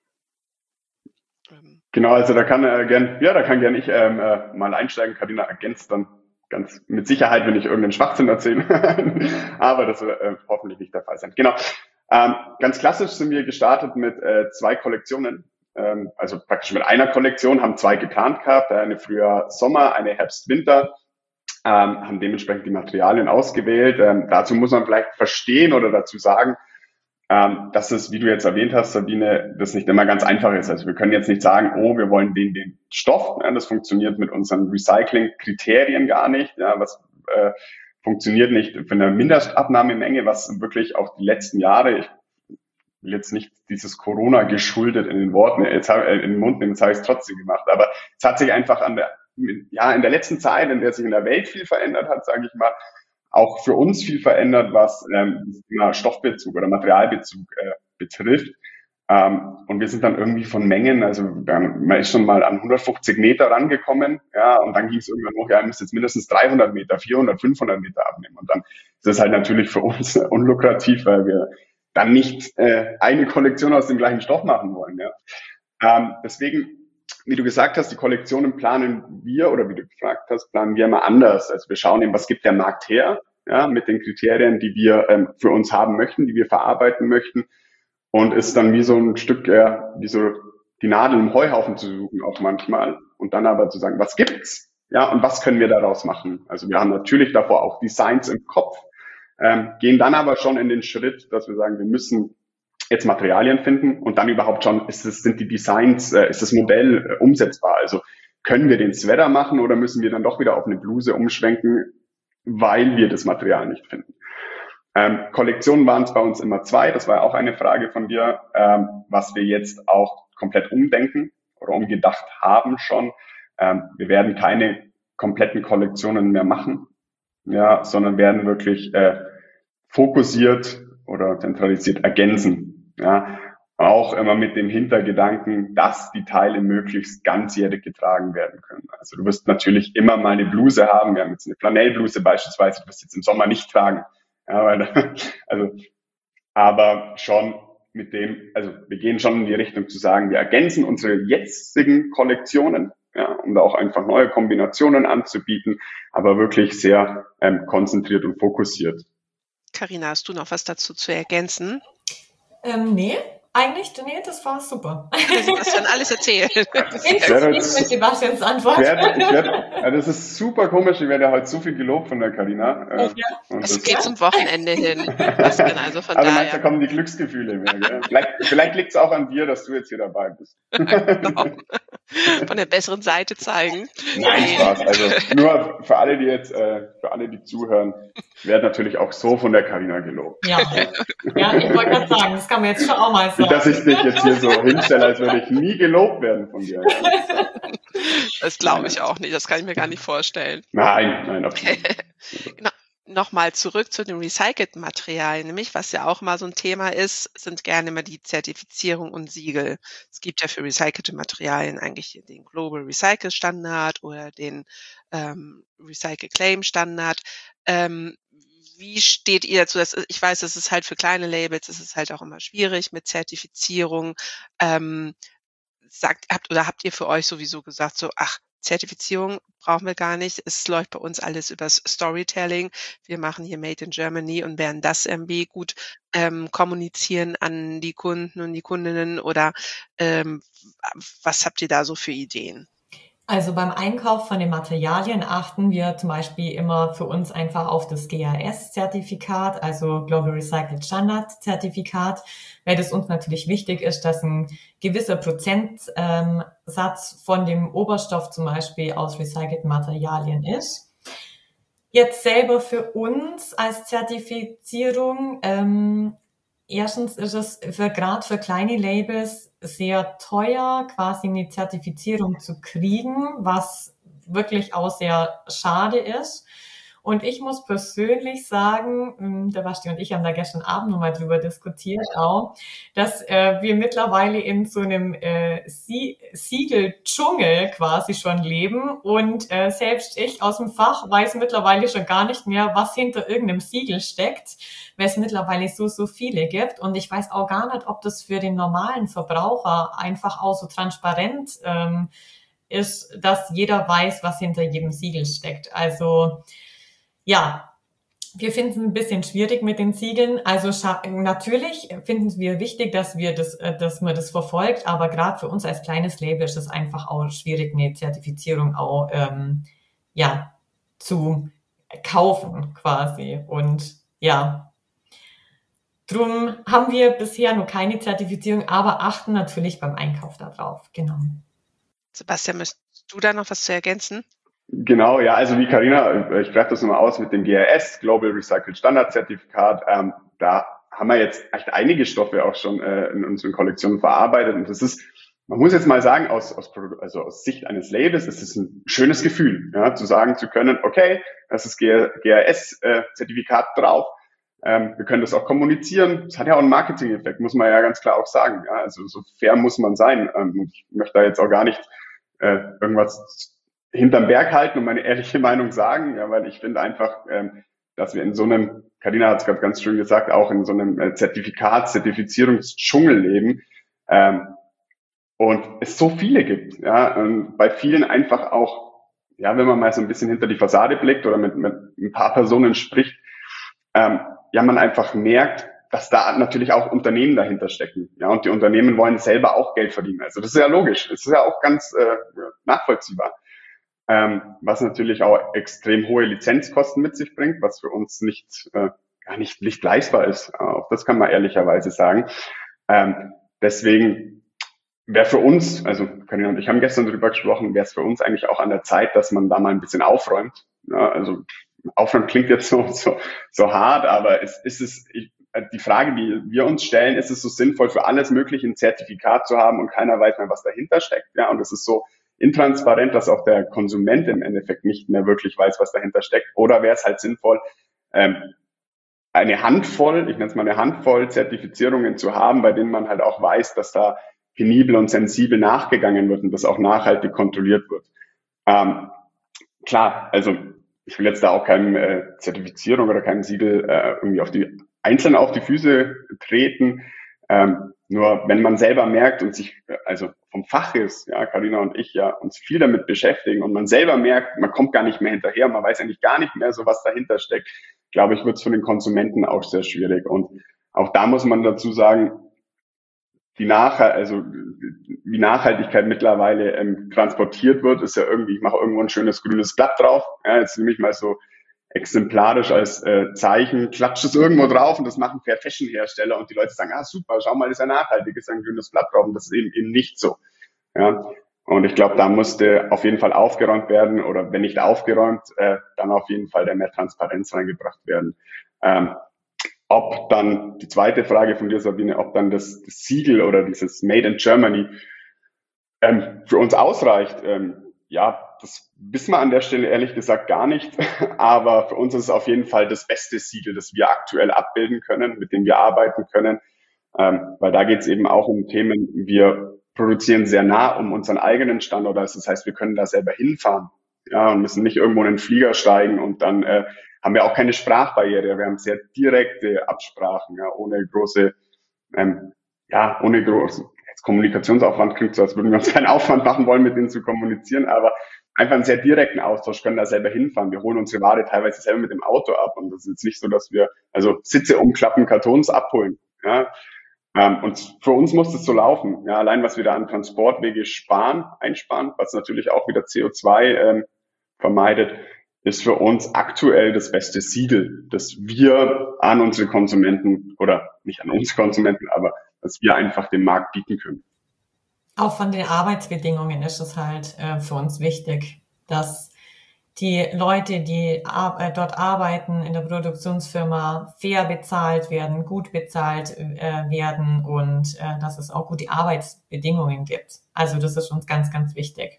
Ähm, Genau, also da kann äh, gern, ja, da kann gern ich ähm, äh, mal einsteigen. Carina ergänzt dann ganz mit Sicherheit, wenn ich irgendeinen Schwachsinn erzähle. Aber das wird äh, hoffentlich nicht der Fall sein. Genau. Ähm, ganz klassisch sind wir gestartet mit äh, zwei Kollektionen. Ähm, also praktisch mit einer Kollektion, haben zwei geplant gehabt, eine Frühjahr-Sommer, eine Herbst-Winter. Ähm, haben dementsprechend die Materialien ausgewählt. Ähm, dazu muss man vielleicht verstehen oder dazu sagen, ähm, dass es, wie du jetzt erwähnt hast, Sabine, das nicht immer ganz einfach ist. Also wir können jetzt nicht sagen, oh, wir wollen den, den Stoff. Ja, das funktioniert mit unseren Recycling-Kriterien gar nicht. Ja, was äh, funktioniert nicht für eine Mindestabnahmemenge, was wirklich auch die letzten Jahre, ich will jetzt nicht dieses Corona geschuldet in den Worten, jetzt hab, äh, in den Mund nehmen, jetzt habe ich es trotzdem gemacht. Aber es hat sich einfach an der, ja, in der letzten Zeit, in der sich in der Welt viel verändert hat, sage ich mal, auch für uns viel verändert, was ähm, das Thema Stoffbezug oder Materialbezug äh, betrifft. Ähm, und wir sind dann irgendwie von Mengen, also man ist schon mal an hundertfünfzig Meter rangekommen, ja, und dann ging es irgendwann hoch, ja, ihr müsst jetzt mindestens dreihundert Meter, vierhundert, fünfhundert Meter abnehmen. Und dann ist es halt natürlich für uns unlukrativ, weil wir dann nicht äh, eine Kollektion aus dem gleichen Stoff machen wollen. Ja. Ähm, deswegen, wie du gesagt hast, die Kollektionen planen wir, oder wie du gefragt hast, planen wir immer anders. Also wir schauen eben, was gibt der Markt her, ja, mit den Kriterien, die wir ähm, für uns haben möchten, die wir verarbeiten möchten, und ist dann wie so ein Stück, äh, wie so die Nadel im Heuhaufen zu suchen auch manchmal und dann aber zu sagen, was gibt's, ja, und was können wir daraus machen? Also wir haben natürlich davor auch Designs im Kopf, ähm, gehen dann aber schon in den Schritt, dass wir sagen, wir müssen jetzt Materialien finden und dann überhaupt schon, ist es, sind die Designs, äh, ist das Modell äh, umsetzbar? Also können wir den Sweater machen oder müssen wir dann doch wieder auf eine Bluse umschwenken, weil wir das Material nicht finden? Ähm, Kollektionen waren es bei uns immer zwei, das war auch eine Frage von dir, ähm, was wir jetzt auch komplett umdenken oder umgedacht haben schon. Ähm, wir werden keine kompletten Kollektionen mehr machen, ja, sondern werden wirklich äh, fokussiert oder zentralisiert ergänzen. Ja. Auch immer mit dem Hintergedanken, dass die Teile möglichst ganzjährig getragen werden können. Also du wirst natürlich immer mal eine Bluse haben. Wir haben jetzt eine Flanellbluse beispielsweise, du wirst jetzt im Sommer nicht tragen. Ja, weil, also, aber schon mit dem, also wir gehen schon in die Richtung zu sagen, wir ergänzen unsere jetzigen Kollektionen, ja, um da auch einfach neue Kombinationen anzubieten, aber wirklich sehr ähm, konzentriert und fokussiert. Carina, hast du noch was dazu zu ergänzen? Ähm, nee. Eigentlich, nee, das war super. Du hast schon alles erzählt. Ich werde mit Sebastians Antwort. Ich werde, ich werde, ja, das ist super komisch, ich werde heute so viel gelobt von der Carina. Äh, ja. Das, das geht zum Wochenende hin. Das kann also von Aber daher. meinst, da kommen die Glücksgefühle mehr. Gell? Vielleicht, vielleicht liegt es auch an dir, dass du jetzt hier dabei bist. Genau. Von der besseren Seite zeigen. Nein, Spaß. Also nur für alle, die jetzt, äh, für alle, die zuhören, werde natürlich auch so von der Carina gelobt. Ja, ja, ich wollte gerade sagen, das kann man jetzt schon auch mal sagen. Nicht, dass ich dich jetzt hier so hinstelle, als würde ich nie gelobt werden von dir. Das glaube ich auch nicht, das kann ich mir gar nicht vorstellen. Nein, nein, absolut. Genau. Nochmal zurück zu den recycelten Materialien, nämlich was ja auch mal so ein Thema ist, sind gerne immer die Zertifizierung und Siegel. Es gibt ja für recycelte Materialien eigentlich den Global Recycle Standard oder den ähm, Recycle Claim Standard. Ähm, wie steht ihr dazu? Das, ich weiß, das ist halt für kleine Labels, es ist halt auch immer schwierig mit Zertifizierung. Ähm, sagt, habt oder habt ihr für euch sowieso gesagt, so, ach, Zertifizierung brauchen wir gar nicht. Es läuft bei uns alles übers Storytelling. Wir machen hier Made in Germany und werden das irgendwie gut ähm, kommunizieren an die Kunden und die Kundinnen oder ähm, was habt ihr da so für Ideen? Also beim Einkauf von den Materialien achten wir zum Beispiel immer für uns einfach auf das G R S-Zertifikat, also Global Recycled Standard Zertifikat, weil das uns natürlich wichtig ist, dass ein gewisser Prozentsatz ähm, von dem Oberstoff zum Beispiel aus recycelten Materialien ist. Jetzt selber für uns als Zertifizierung, ähm, erstens ist es für gerade für kleine Labels sehr teuer, quasi eine Zertifizierung zu kriegen, was wirklich auch sehr schade ist. Und ich muss persönlich sagen, der Basti und ich haben da gestern Abend nochmal drüber diskutiert auch, dass äh, wir mittlerweile in so einem äh, Sie- Siegel-Dschungel quasi schon leben und äh, selbst ich aus dem Fach weiß mittlerweile schon gar nicht mehr, was hinter irgendeinem Siegel steckt, weil es mittlerweile so, so viele gibt. Und ich weiß auch gar nicht, ob das für den normalen Verbraucher einfach auch so transparent ähm, ist, dass jeder weiß, was hinter jedem Siegel steckt. Also ja, wir finden es ein bisschen schwierig mit den Siegeln. Also scha- natürlich finden wir wichtig, dass wir das, äh, dass man das verfolgt, aber gerade für uns als kleines Label ist es einfach auch schwierig, eine Zertifizierung auch ähm, ja zu kaufen quasi. Und ja, drum haben wir bisher noch keine Zertifizierung, aber achten natürlich beim Einkauf darauf. Genau. Sebastian, möchtest du da noch was zu ergänzen? Genau, ja, also wie Carina, ich spreche das nochmal aus mit dem G R S, Global Recycled Standard Zertifikat, ähm, da haben wir jetzt echt einige Stoffe auch schon äh, in unseren Kollektionen verarbeitet und das ist, man muss jetzt mal sagen, aus, aus, also aus Sicht eines Labels ist es ein schönes Gefühl, ja, zu sagen zu können, okay, das ist G R S-Zertifikat äh, drauf, ähm, wir können das auch kommunizieren, das hat ja auch einen Marketing-Effekt, muss man ja ganz klar auch sagen, ja, also so fair muss man sein, ähm, ich möchte da jetzt auch gar nicht äh, irgendwas hinterm Berg halten und meine ehrliche Meinung sagen, ja, weil ich finde einfach, ähm, dass wir in so einem, Carina hat es gerade ganz schön gesagt, auch in so einem äh, Zertifikat, Zertifizierungsdschungel leben ähm, und es so viele gibt, ja, und bei vielen einfach auch, ja, wenn man mal so ein bisschen hinter die Fassade blickt oder mit, mit ein paar Personen spricht, ähm, ja, man einfach merkt, dass da natürlich auch Unternehmen dahinter stecken, ja, und die Unternehmen wollen selber auch Geld verdienen, also das ist ja logisch, das ist ja auch ganz äh, nachvollziehbar. Ähm, was natürlich auch extrem hohe Lizenzkosten mit sich bringt, was für uns nicht äh, gar nicht, nicht leistbar ist. Auch das kann man ehrlicherweise sagen. Ähm, deswegen wäre für uns, also Carina und ich haben gestern darüber gesprochen, wäre es für uns eigentlich auch an der Zeit, dass man da mal ein bisschen aufräumt. Ja, also aufräumen klingt jetzt so so so hart, aber es ist es. Ich, die Frage, die wir uns stellen, ist es so sinnvoll, für alles Mögliche ein Zertifikat zu haben und keiner weiß mehr, was dahinter steckt. Ja, und es ist so intransparent, dass auch der Konsument im Endeffekt nicht mehr wirklich weiß, was dahinter steckt. Oder wäre es halt sinnvoll, ähm, eine Handvoll, ich nenne es mal eine Handvoll Zertifizierungen zu haben, bei denen man halt auch weiß, dass da penibel und sensibel nachgegangen wird und das auch nachhaltig kontrolliert wird. Ähm, klar, also ich will jetzt da auch keine äh, Zertifizierung oder kein Siegel äh, irgendwie auf die einzeln auf die Füße treten. Ähm, nur wenn man selber merkt und sich, also vom Fach ist, ja, Carina und ich ja, uns viel damit beschäftigen und man selber merkt, man kommt gar nicht mehr hinterher, man weiß eigentlich gar nicht mehr so, was dahinter steckt, glaube ich, wird es für den Konsumenten auch sehr schwierig. Und auch da muss man dazu sagen, die Nachhalt, also wie Nachhaltigkeit mittlerweile ähm, transportiert wird, ist ja irgendwie, ich mache irgendwo ein schönes grünes Blatt drauf, ja, jetzt nehme ich mal so exemplarisch als äh, Zeichen, klatscht es irgendwo drauf und das machen Fair Fashion Hersteller und die Leute sagen, ah super, schau mal, das ist ja nachhaltig, ist ja ein grünes Blatt drauf und das ist eben, eben nicht so. Ja, und ich glaube, da musste auf jeden Fall aufgeräumt werden oder wenn nicht aufgeräumt, äh, dann auf jeden Fall da mehr Transparenz reingebracht werden. Ähm, ob dann, die zweite Frage von dir, Sabine, ob dann das, das Siegel oder dieses Made in Germany ähm, für uns ausreicht, ähm, ja, das wissen wir an der Stelle ehrlich gesagt gar nicht, aber für uns ist es auf jeden Fall das beste Siegel, das wir aktuell abbilden können, mit dem wir arbeiten können, ähm, weil da geht es eben auch um Themen, wir produzieren sehr nah um unseren eigenen Standort, also das heißt, wir können da selber hinfahren, ja, und müssen nicht irgendwo in den Flieger steigen und dann äh, haben wir auch keine Sprachbarriere, wir haben sehr direkte Absprachen, ja, ohne große, ähm, ja, ohne große Kommunikationsaufwand klingt so, als würden wir uns keinen Aufwand machen wollen, mit denen zu kommunizieren, aber einfach einen sehr direkten Austausch, können da selber hinfahren. Wir holen unsere Ware teilweise selber mit dem Auto ab und das ist jetzt nicht so, dass wir also Sitze umklappen, Kartons abholen. Ja. Ähm, und für uns muss das so laufen. Ja, allein was wir da an Transportwege sparen, einsparen, was natürlich auch wieder C O zwei ähm, vermeidet, ist für uns aktuell das beste Siegel, das wir an unsere Konsumenten oder nicht an unsere Konsumenten, aber dass wir einfach dem Markt bieten können. Auch von den Arbeitsbedingungen ist es halt äh, für uns wichtig, dass die Leute, die ar- äh, dort arbeiten in der Produktionsfirma, fair bezahlt werden, gut bezahlt äh, werden und äh, dass es auch gute Arbeitsbedingungen gibt. Also das ist uns ganz, ganz wichtig.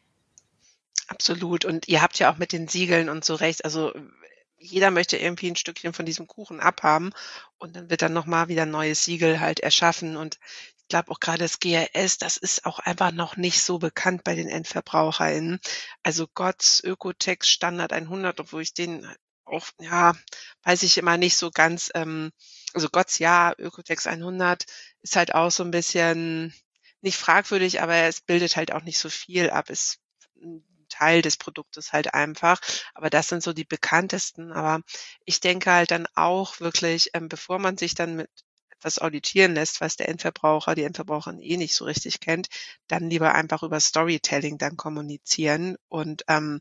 Absolut. Und ihr habt ja auch mit den Siegeln und so recht. Also jeder möchte irgendwie ein Stückchen von diesem Kuchen abhaben und dann wird dann nochmal wieder ein neues Siegel halt erschaffen. Und ich glaube auch gerade das G R S, das ist auch einfach noch nicht so bekannt bei den EndverbraucherInnen. Also G O T S, Ökotex, Standard hundert, obwohl ich den auch, ja, weiß ich immer nicht so ganz, ähm, also G O T S ja, Ökotex hundert ist halt auch so ein bisschen nicht fragwürdig, aber es bildet halt auch nicht so viel ab. Es Teil des Produktes halt einfach. Aber das sind so die bekanntesten. Aber ich denke halt dann auch wirklich, ähm, bevor man sich dann mit etwas auditieren lässt, was der Endverbraucher, die Endverbraucherin eh nicht so richtig kennt, dann lieber einfach über Storytelling dann kommunizieren und ähm,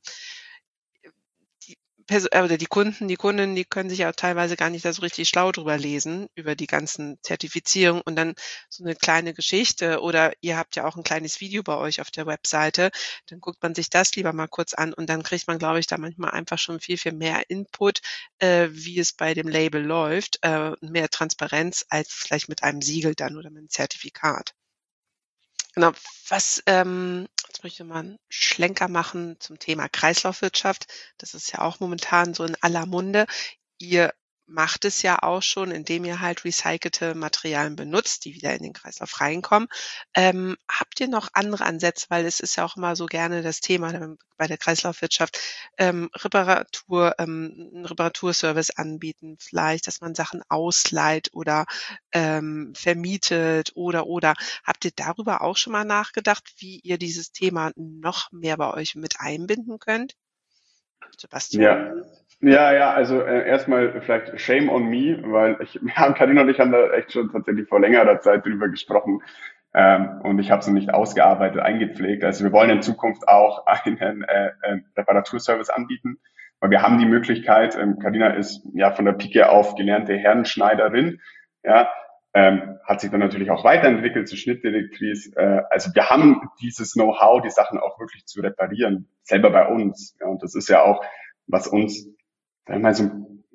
oder die Kunden, die Kundinnen, die können sich ja auch teilweise gar nicht da so richtig schlau drüber lesen, über die ganzen Zertifizierungen und dann so eine kleine Geschichte oder ihr habt ja auch ein kleines Video bei euch auf der Webseite, dann guckt man sich das lieber mal kurz an und dann kriegt man, glaube ich, da manchmal einfach schon viel, viel mehr Input, äh, wie es bei dem Label läuft, äh, mehr Transparenz als vielleicht mit einem Siegel dann oder mit einem Zertifikat. Genau, was, ähm, jetzt möchte ich mal einen Schlenker machen zum Thema Kreislaufwirtschaft. Das ist ja auch momentan so in aller Munde. Ihr macht es ja auch schon, indem ihr halt recycelte Materialien benutzt, die wieder in den Kreislauf reinkommen. Ähm, habt ihr noch andere Ansätze, weil es ist ja auch immer so gerne das Thema bei der Kreislaufwirtschaft, ähm, Reparatur, ähm, einen Reparaturservice anbieten, vielleicht, dass man Sachen ausleiht oder ähm, vermietet oder oder. Habt ihr darüber auch schon mal nachgedacht, wie ihr dieses Thema noch mehr bei euch mit einbinden könnt? Sebastian? Ja, ja, ja, also äh, erstmal vielleicht shame on me, weil ich, wir haben, Carina und ich haben da echt schon tatsächlich vor längerer Zeit drüber gesprochen ähm, und ich habe es noch nicht ausgearbeitet, eingepflegt. Also wir wollen in Zukunft auch einen äh, äh, Reparaturservice anbieten, weil wir haben die Möglichkeit, ähm, Carina ist ja von der Pike auf gelernte Herrenschneiderin, ja, ähm, hat sich dann natürlich auch weiterentwickelt zur Schnittdirektrice. Äh, also wir haben dieses Know-how, die Sachen auch wirklich zu reparieren, selber bei uns. Ja, und das ist ja auch, was uns, sagen wir mal, so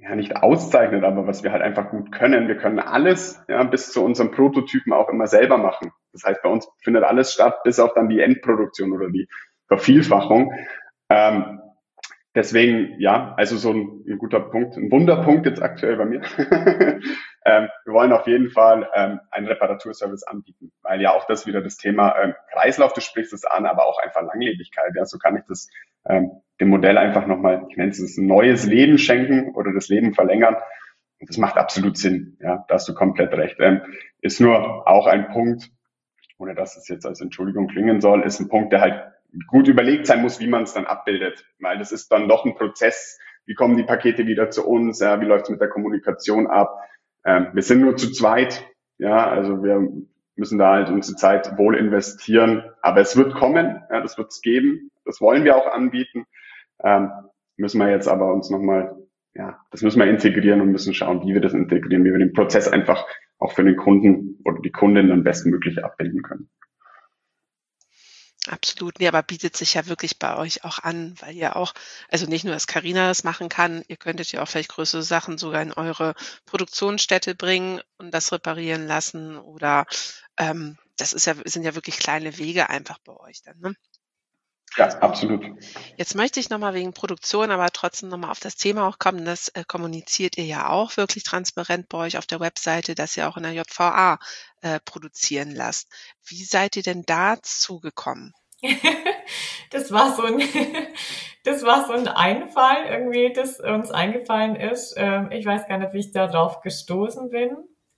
ja nicht auszeichnet, aber was wir halt einfach gut können. Wir können alles, ja, bis zu unserem Prototypen auch immer selber machen. Das heißt, bei uns findet alles statt, bis auf dann die Endproduktion oder die Vervielfachung. Ähm, deswegen, ja, also so ein, ein guter Punkt, ein Wunderpunkt jetzt aktuell bei mir. ähm, wir wollen auf jeden Fall ähm, einen Reparaturservice anbieten, weil ja auch das wieder das Thema ähm, Kreislauf, du sprichst es an, aber auch einfach Langlebigkeit. Ja, so kann ich das ähm, dem Modell einfach nochmal, ich nenne es ein neues Leben schenken oder das Leben verlängern. Und das macht absolut Sinn. Ja, da hast du komplett recht. Ähm, ist nur auch ein Punkt, ohne dass es jetzt als Entschuldigung klingen soll, ist ein Punkt, der halt gut überlegt sein muss, wie man es dann abbildet. Weil das ist dann doch ein Prozess. Wie kommen die Pakete wieder zu uns? Ja, wie läuft es mit der Kommunikation ab? Ähm, wir sind nur zu zweit. Ja, also wir müssen da halt unsere Zeit wohl investieren. Aber es wird kommen. Ja, das wird es geben. Das wollen wir auch anbieten. Ähm, müssen wir jetzt aber uns nochmal, ja, das müssen wir integrieren und müssen schauen, wie wir das integrieren, wie wir den Prozess einfach auch für den Kunden oder die Kundin dann bestmöglich abbilden können. Absolut, nee, aber bietet sich ja wirklich bei euch auch an, weil ihr auch, also nicht nur, dass Carina das machen kann, ihr könntet ja auch vielleicht größere Sachen sogar in eure Produktionsstätte bringen und das reparieren lassen oder ähm, das ist ja, sind ja wirklich kleine Wege einfach bei euch dann, ne? Ja, absolut. Jetzt möchte ich nochmal wegen Produktion, aber trotzdem nochmal auf das Thema auch kommen. Das äh, kommuniziert ihr ja auch wirklich transparent bei euch auf der Webseite, dass ihr auch in der J V A äh, produzieren lasst. Wie seid ihr denn dazu gekommen? Das war so ein, das war so ein Einfall irgendwie, das uns eingefallen ist. Ähm, ich weiß gar nicht, wie ich darauf gestoßen bin.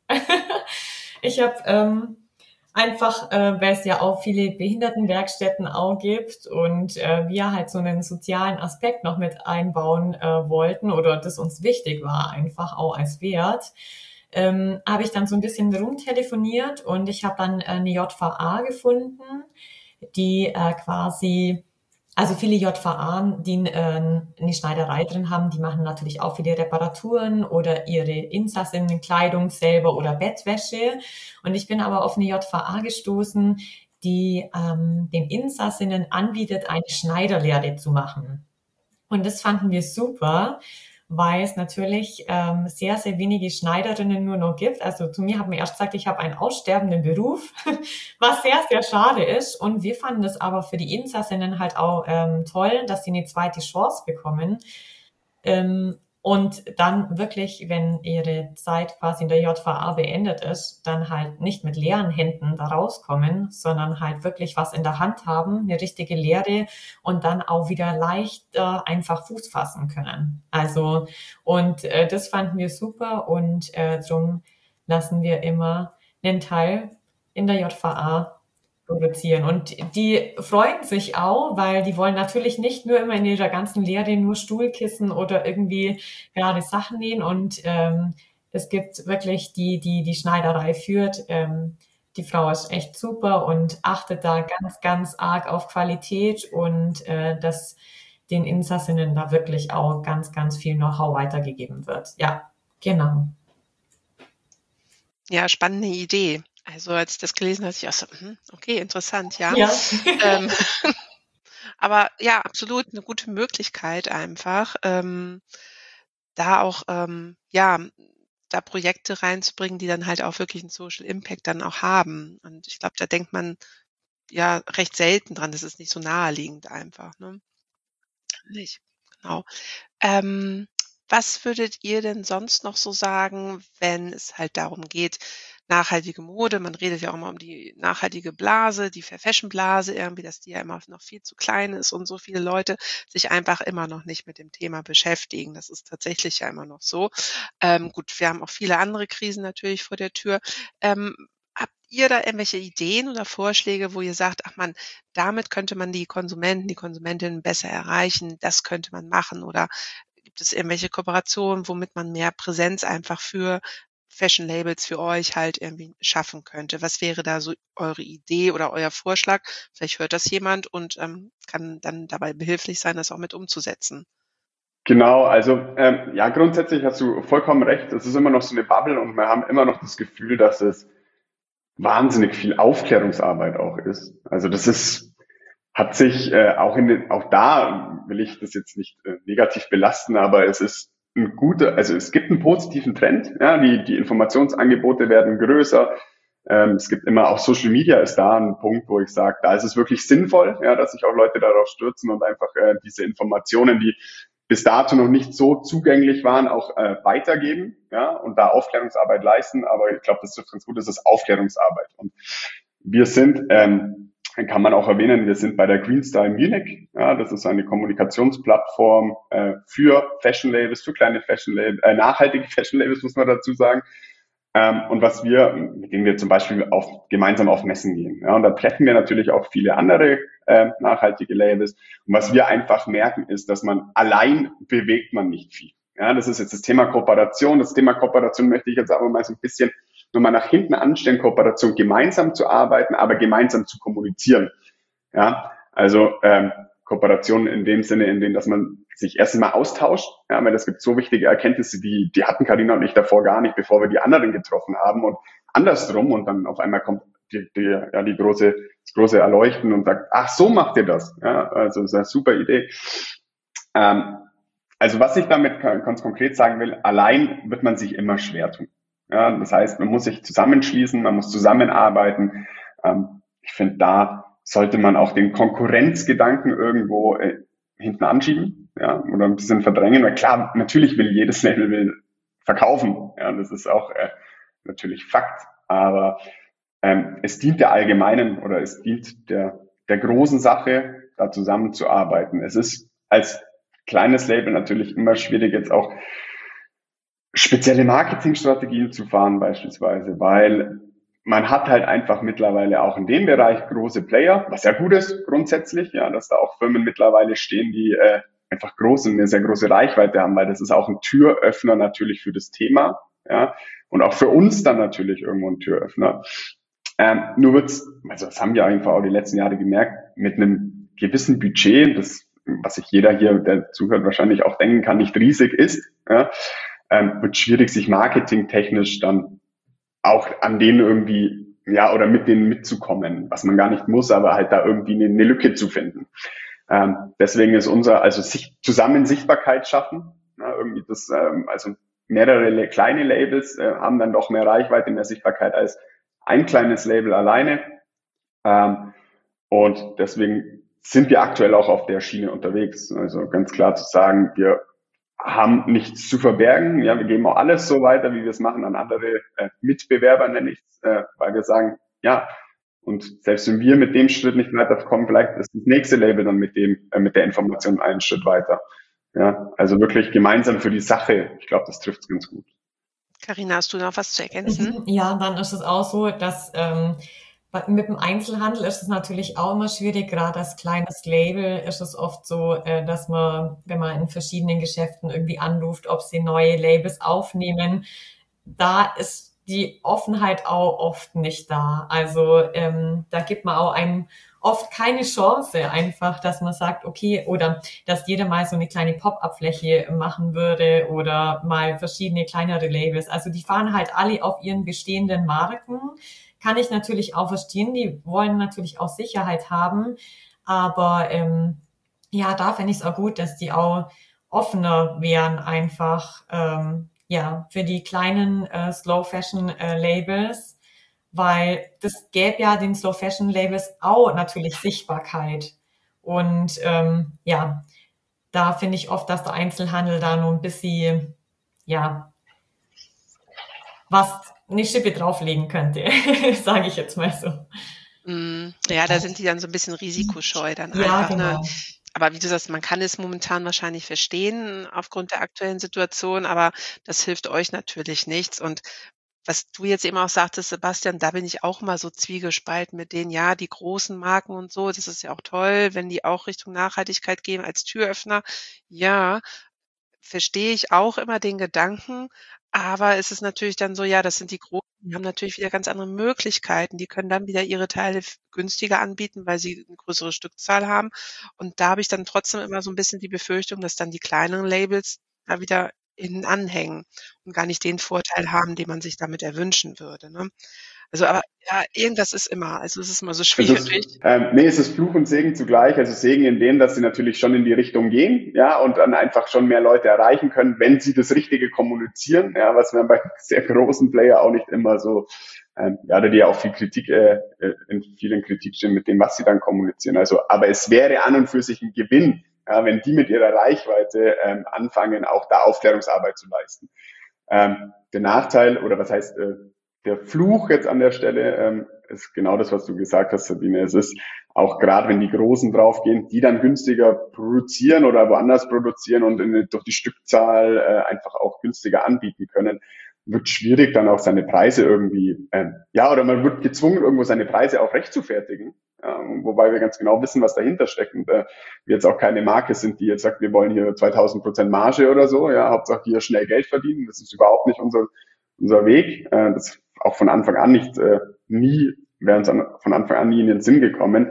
Ich habe ähm, einfach, äh, weil es ja auch viele Behindertenwerkstätten auch gibt und äh, wir halt so einen sozialen Aspekt noch mit einbauen äh, wollten oder das uns wichtig war, einfach auch als Wert, ähm, habe ich dann so ein bisschen rumtelefoniert und ich habe dann äh, eine J V A gefunden, die äh, quasi, also viele J V A, die äh, eine Schneiderei drin haben, die machen natürlich auch viele Reparaturen oder ihre Insassienkleidung selber oder Bettwäsche. Und ich bin aber auf eine J V A gestoßen, die ähm, den Insassinnen anbietet, eine Schneiderlehre zu machen. Und das fanden wir super, weil es natürlich ähm, sehr, sehr wenige Schneiderinnen nur noch gibt. Also zu mir hat man erst gesagt, ich habe einen aussterbenden Beruf, was sehr, sehr schade ist. Und wir fanden es aber für die Insassinnen halt auch ähm, toll, dass sie eine zweite Chance bekommen. Ähm, und dann wirklich, wenn ihre Zeit quasi in der J V A beendet ist, dann halt nicht mit leeren Händen da rauskommen, sondern halt wirklich was in der Hand haben, eine richtige Lehre und dann auch wieder leichter einfach Fuß fassen können. Also, und äh, das fanden wir super und äh, darum lassen wir immer einen Teil in der J V A produzieren. Und die freuen sich auch, weil die wollen natürlich nicht nur immer in ihrer ganzen Lehre nur Stuhlkissen oder irgendwie gerade Sachen nähen. Und ähm, es gibt wirklich die, die die Schneiderei führt. Ähm, die Frau ist echt super und achtet da ganz, ganz arg auf Qualität und äh, dass den Insassinnen da wirklich auch ganz, ganz viel Know-how weitergegeben wird. Ja, genau. Ja, spannende Idee. Also als ich das gelesen habe, ich auch so, hm, okay, interessant, ja. Ja. ähm, aber ja, absolut eine gute Möglichkeit einfach, ähm, da auch, ähm, ja, da Projekte reinzubringen, die dann halt auch wirklich einen Social Impact dann auch haben. Und ich glaube, da denkt man ja recht selten dran. Das ist nicht so naheliegend einfach, ne? Nicht, genau. Ähm, was würdet ihr denn sonst noch so sagen, wenn es halt darum geht, nachhaltige Mode, man redet ja auch immer um die nachhaltige Blase, die Fair-Fashion-Blase irgendwie, dass die ja immer noch viel zu klein ist und so viele Leute sich einfach immer noch nicht mit dem Thema beschäftigen. Das ist tatsächlich ja immer noch so. Ähm, gut, wir haben auch viele andere Krisen natürlich vor der Tür. Ähm, habt ihr da irgendwelche Ideen oder Vorschläge, wo ihr sagt, ach man, damit könnte man die Konsumenten, die Konsumentinnen besser erreichen, das könnte man machen oder gibt es irgendwelche Kooperationen, womit man mehr Präsenz einfach für Fashion Labels für euch halt irgendwie schaffen könnte? Was wäre da so eure Idee oder euer Vorschlag? Vielleicht hört das jemand und ähm, kann dann dabei behilflich sein, das auch mit umzusetzen. Genau, also ähm, ja, grundsätzlich hast du vollkommen recht. Es ist immer noch so eine Bubble und wir haben immer noch das Gefühl, dass es wahnsinnig viel Aufklärungsarbeit auch ist. Also das ist hat sich äh, auch in den, auch da will ich das jetzt nicht äh, negativ belasten, aber es ist ein guter, also es gibt einen positiven Trend, ja, die, die Informationsangebote werden größer. Ähm, es gibt immer auch Social Media ist da ein Punkt, wo ich sage, da ist es wirklich sinnvoll, ja, dass sich auch Leute darauf stürzen und einfach äh, diese Informationen, die bis dato noch nicht so zugänglich waren, auch äh, weitergeben, ja, und da Aufklärungsarbeit leisten. Aber ich glaube, das ist ganz gut, das ist Aufklärungsarbeit. Und wir sind, ähm, kann man auch erwähnen, wir sind bei der Green Style Munich. Ja, das ist eine Kommunikationsplattform äh, für Fashion Labels, für kleine Fashion Labels, äh, nachhaltige Fashion Labels, muss man dazu sagen. Ähm, und was wir, mit denen wir zum Beispiel auf, gemeinsam auf Messen gehen. Ja, und da treffen wir natürlich auch viele andere äh, nachhaltige Labels. Und was wir einfach merken, ist, dass man allein bewegt man nicht viel. Ja, das ist jetzt das Thema Kooperation. Das Thema Kooperation möchte ich jetzt aber mal so ein bisschen nochmal nach hinten anstellen, Kooperation gemeinsam zu arbeiten, aber gemeinsam zu kommunizieren. Ja, also ähm, Kooperation in dem Sinne, in dem, dass man sich erst mal austauscht, ja, weil es gibt so wichtige Erkenntnisse, die die hatten Carina und ich davor gar nicht, bevor wir die anderen getroffen haben und andersrum und dann auf einmal kommt die, die, ja, die große, das große Erleuchten und sagt, ach, so macht ihr das, ja, also das ist eine super Idee. Ähm, also was ich damit ganz konkret sagen will, allein wird man sich immer schwer tun. Ja, das heißt, man muss sich zusammenschließen, man muss zusammenarbeiten. Ähm, ich finde, da sollte man auch den Konkurrenzgedanken irgendwo äh, hinten anschieben, ja, oder ein bisschen verdrängen. Weil klar, natürlich will jedes Label will verkaufen, ja, das ist auch äh, natürlich Fakt. Aber ähm, es dient der allgemeinen oder es dient der der großen Sache, da zusammenzuarbeiten. Es ist als kleines Label natürlich immer schwierig, jetzt auch spezielle Marketingstrategien zu fahren beispielsweise, weil man hat halt einfach mittlerweile auch in dem Bereich große Player, was ja gut ist grundsätzlich, ja, dass da auch Firmen mittlerweile stehen, die äh, einfach groß und eine sehr große Reichweite haben, weil das ist auch ein Türöffner natürlich für das Thema, ja, und auch für uns dann natürlich irgendwo ein Türöffner. Ähm, nur wird's, also das haben wir einfach auch die letzten Jahre gemerkt, mit einem gewissen Budget, das, was sich jeder hier, der zuhört, wahrscheinlich auch denken kann, nicht riesig ist, ja, ähm, wird schwierig, sich marketingtechnisch dann auch an denen irgendwie, ja, oder mit denen mitzukommen, was man gar nicht muss, aber halt da irgendwie eine, eine Lücke zu finden. Ähm, deswegen ist unser, also sich, zusammen Sichtbarkeit schaffen, ja, irgendwie das, ähm, also mehrere kleine Labels äh, haben dann doch mehr Reichweite, mehr Sichtbarkeit als ein kleines Label alleine. Ähm, und deswegen sind wir aktuell auch auf der Schiene unterwegs. Also ganz klar zu sagen, wir haben nichts zu verbergen. Ja, wir geben auch alles so weiter, wie wir es machen, an andere äh, Mitbewerber, nenne ich es, äh, weil wir sagen, ja, und selbst wenn wir mit dem Schritt nicht weiterkommen, vielleicht ist das nächste Label dann mit dem, äh, mit der Information einen Schritt weiter. Ja, also wirklich gemeinsam für die Sache. Ich glaube, das trifft es ganz gut. Carina, hast du noch was zu ergänzen? Ja, dann ist es auch so, dass ähm, mit dem Einzelhandel ist es natürlich auch immer schwierig. Gerade als kleines Label ist es oft so, äh, dass man, wenn man in verschiedenen Geschäften irgendwie anruft, ob sie neue Labels aufnehmen, da ist die Offenheit auch oft nicht da. Also ähm, da gibt man auch einem oft keine Chance einfach, dass man sagt, okay, oder dass jeder mal so eine kleine Pop-up-Fläche machen würde oder mal verschiedene kleinere Labels. Also die fahren halt alle auf ihren bestehenden Marken. Kann ich natürlich auch verstehen, die wollen natürlich auch Sicherheit haben, aber ähm, ja, da fände ich es auch gut, dass die auch offener wären einfach, ähm, ja, für die kleinen äh, Slow-Fashion-Labels, weil das gäbe ja den Slow-Fashion-Labels auch natürlich Sichtbarkeit. Und ähm, ja, da finde ich oft, dass der Einzelhandel da nur ein bisschen, ja, was eine Schippe drauflegen könnte, sage ich jetzt mal so. Ja, da sind die dann so ein bisschen risikoscheu dann Ja, einfach, genau. ne? Aber wie du sagst, man kann es momentan wahrscheinlich verstehen aufgrund der aktuellen Situation, aber das hilft euch natürlich nichts. Und was du jetzt eben auch sagtest, Sebastian, da bin ich auch mal so zwiegespalten mit denen, ja, die großen Marken und so, das ist ja auch toll, wenn die auch Richtung Nachhaltigkeit gehen als Türöffner. Ja, verstehe ich auch immer den Gedanken, aber es ist natürlich dann so, ja, das sind die Großen, die haben natürlich wieder ganz andere Möglichkeiten. Die können dann wieder ihre Teile f günstiger anbieten, weil sie 'ne größere Stückzahl haben. Und da habe ich dann trotzdem immer so 'n bisschen die Befürchtung, dass dann die kleineren Labels da wieder hinten anhängen und gar nicht den Vorteil haben, den man sich damit erwünschen würde, ne? Also, aber ja, irgendwas ist immer. Also es ist immer so Es schwierig ist, natürlich. ähm, nee, es ist Fluch und Segen zugleich. Also Segen in dem, dass sie natürlich schon in die Richtung gehen, ja, und dann einfach schon mehr Leute erreichen können, wenn sie das Richtige kommunizieren, ja, was wir bei sehr großen Player auch nicht immer so, ähm, ja, da die ja auch viel Kritik, äh, in vielen Kritik stehen mit dem, was sie dann kommunizieren. Also, aber es wäre an und für sich ein Gewinn, ja, wenn die mit ihrer Reichweite ähm, anfangen, auch da Aufklärungsarbeit zu leisten. Ähm, der Nachteil, oder was heißt, äh, der Fluch jetzt an der Stelle, ähm, ist genau das, was du gesagt hast, Sabine. Es ist auch gerade, wenn die Großen draufgehen, die dann günstiger produzieren oder woanders produzieren und in, durch die Stückzahl äh, einfach auch günstiger anbieten können, wird schwierig, dann auch seine Preise irgendwie, ähm, ja, oder man wird gezwungen, irgendwo seine Preise auch recht zu fertigen, ähm, wobei wir ganz genau wissen, was dahinter steckt und äh, wir jetzt auch keine Marke sind, die jetzt sagt, wir wollen hier zweitausend Prozent Marge oder so, ja, Hauptsache hier schnell Geld verdienen, das ist überhaupt nicht unser unser Weg, äh, das auch von Anfang an nicht, äh, nie, wäre uns an, von Anfang an nie in den Sinn gekommen.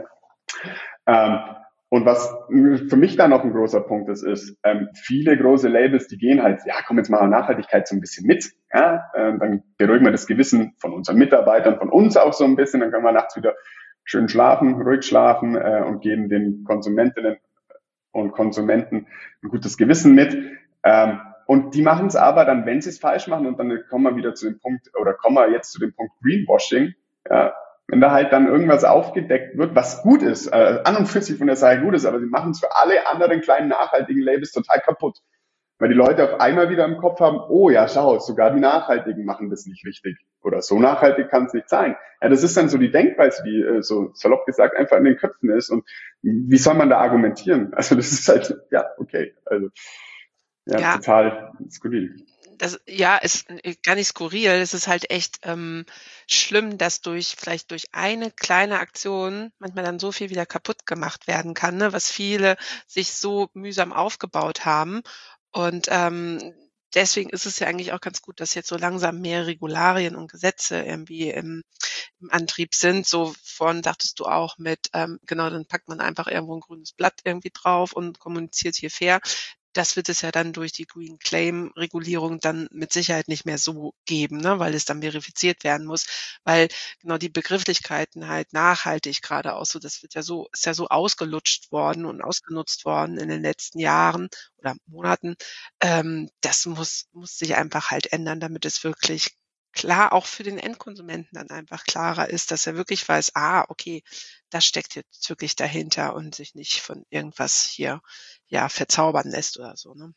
Ähm, und was für mich dann noch ein großer Punkt ist, ist, ähm, viele große Labels, die gehen halt, ja, komm jetzt mal Nachhaltigkeit so ein bisschen mit, ja, äh, dann beruhigen wir das Gewissen von unseren Mitarbeitern, von uns auch so ein bisschen, dann können wir nachts wieder schön schlafen, ruhig schlafen äh, und geben den Konsumentinnen und Konsumenten ein gutes Gewissen mit. Ähm, Und die machen es aber dann, wenn sie es falsch machen, und dann kommen wir wieder zu dem Punkt, oder kommen wir jetzt zu dem Punkt Greenwashing, ja, wenn da halt dann irgendwas aufgedeckt wird, was gut ist, äh, an und für sich von der Sache gut ist, aber sie machen es für alle anderen kleinen nachhaltigen Labels total kaputt. Weil die Leute auf einmal wieder im Kopf haben, oh ja, schau, sogar die Nachhaltigen machen das nicht richtig. Oder so nachhaltig kann es nicht sein. Ja, das ist dann so die Denkweise, die äh, so salopp gesagt einfach in den Köpfen ist. Und wie soll man da argumentieren? Also das ist halt, ja, okay, also ja, Ja, total skurril. das, ja, ist äh, gar nicht skurril. Es ist halt echt ähm, schlimm, dass durch vielleicht durch eine kleine Aktion manchmal dann so viel wieder kaputt gemacht werden kann, ne, was viele sich so mühsam aufgebaut haben. Und ähm, deswegen ist es ja eigentlich auch ganz gut, dass jetzt so langsam mehr Regularien und Gesetze irgendwie im, im Antrieb sind. So vorhin sagtest du auch mit, ähm, genau, dann packt man einfach irgendwo ein grünes Blatt irgendwie drauf und kommuniziert hier fair. Das wird es ja dann durch die Green Claim Regulierung dann mit Sicherheit nicht mehr so geben, ne, weil es dann verifiziert werden muss, weil genau die Begrifflichkeiten halt nachhaltig gerade auch so, das wird ja so, ist ja so ausgelutscht worden und ausgenutzt worden in den letzten Jahren oder Monaten. Ähm, das muss, muss sich einfach halt ändern, damit es wirklich klar auch für den Endkonsumenten dann einfach klarer ist, dass er wirklich weiß, ah, okay, das steckt jetzt wirklich dahinter und sich nicht von irgendwas hier ja verzaubern lässt oder so, ne?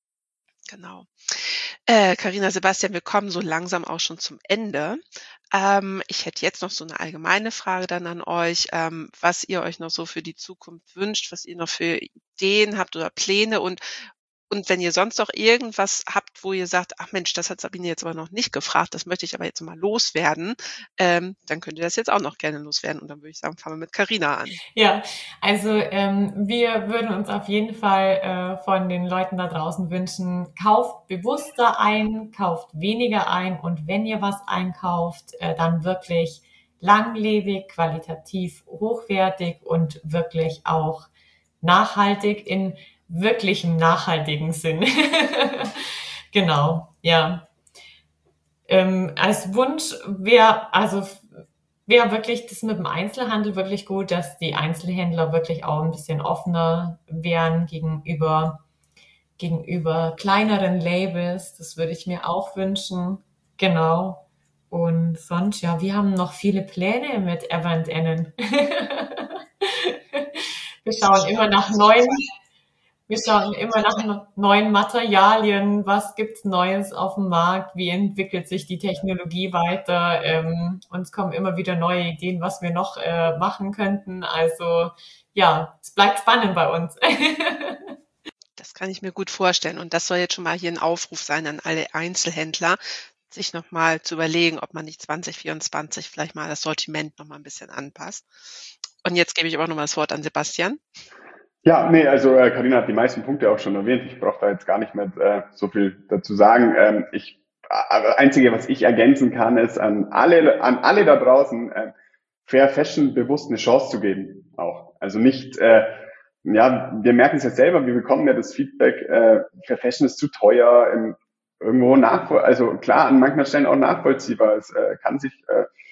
Genau. Äh, Carina, Sebastian, wir kommen so langsam auch schon zum Ende. Ähm, ich hätte jetzt noch so eine allgemeine Frage dann an euch, ähm, was ihr euch noch so für die Zukunft wünscht, was ihr noch für Ideen habt oder Pläne und und wenn ihr sonst noch irgendwas habt, wo ihr sagt, ach Mensch, das hat Sabine jetzt aber noch nicht gefragt, das möchte ich aber jetzt mal loswerden, ähm, dann könnt ihr das jetzt auch noch gerne loswerden. Und dann würde ich sagen, fangen wir mit Carina an. Ja, also ähm, wir würden uns auf jeden Fall äh, von den Leuten da draußen wünschen, kauft bewusster ein, kauft weniger ein und wenn ihr was einkauft, äh, dann wirklich langlebig, qualitativ hochwertig und wirklich auch nachhaltig in wirklichem nachhaltigen Sinn. Genau, ja. Ähm, als Wunsch wäre, also wäre wirklich das mit dem Einzelhandel wirklich gut, dass die Einzelhändler wirklich auch ein bisschen offener wären gegenüber, gegenüber kleineren Labels. Das würde ich mir auch wünschen. Genau. Und sonst, ja, wir haben noch viele Pläne mit Ever and Ennen. Wir schauen immer nach neuen Wir schauen immer nach neuen Materialien, was gibt's Neues auf dem Markt, wie entwickelt sich die Technologie weiter. Ähm, uns kommen immer wieder neue Ideen, was wir noch äh, machen könnten. Also ja, es bleibt spannend bei uns. Das kann ich mir gut vorstellen. Und das soll jetzt schon mal hier ein Aufruf sein an alle Einzelhändler, sich nochmal zu überlegen, ob man nicht zwanzig vierundzwanzig vielleicht mal das Sortiment nochmal ein bisschen anpasst. Und jetzt gebe ich aber nochmal das Wort an Sebastian. Ja, nee, also äh, Carina hat die meisten Punkte auch schon erwähnt. Ich brauche da jetzt gar nicht mehr äh, so viel dazu sagen. Ähm, ich, äh, Einzige, was ich ergänzen kann, ist an alle, an alle da draußen äh, Fair Fashion bewusst eine Chance zu geben. Auch, also nicht, äh, ja, wir merken es ja selber, wir bekommen ja das Feedback, äh, Fair Fashion ist zu teuer, ähm, irgendwo nachvoll, also klar an manchen Stellen auch nachvollziehbar. Es äh, kann sich äh,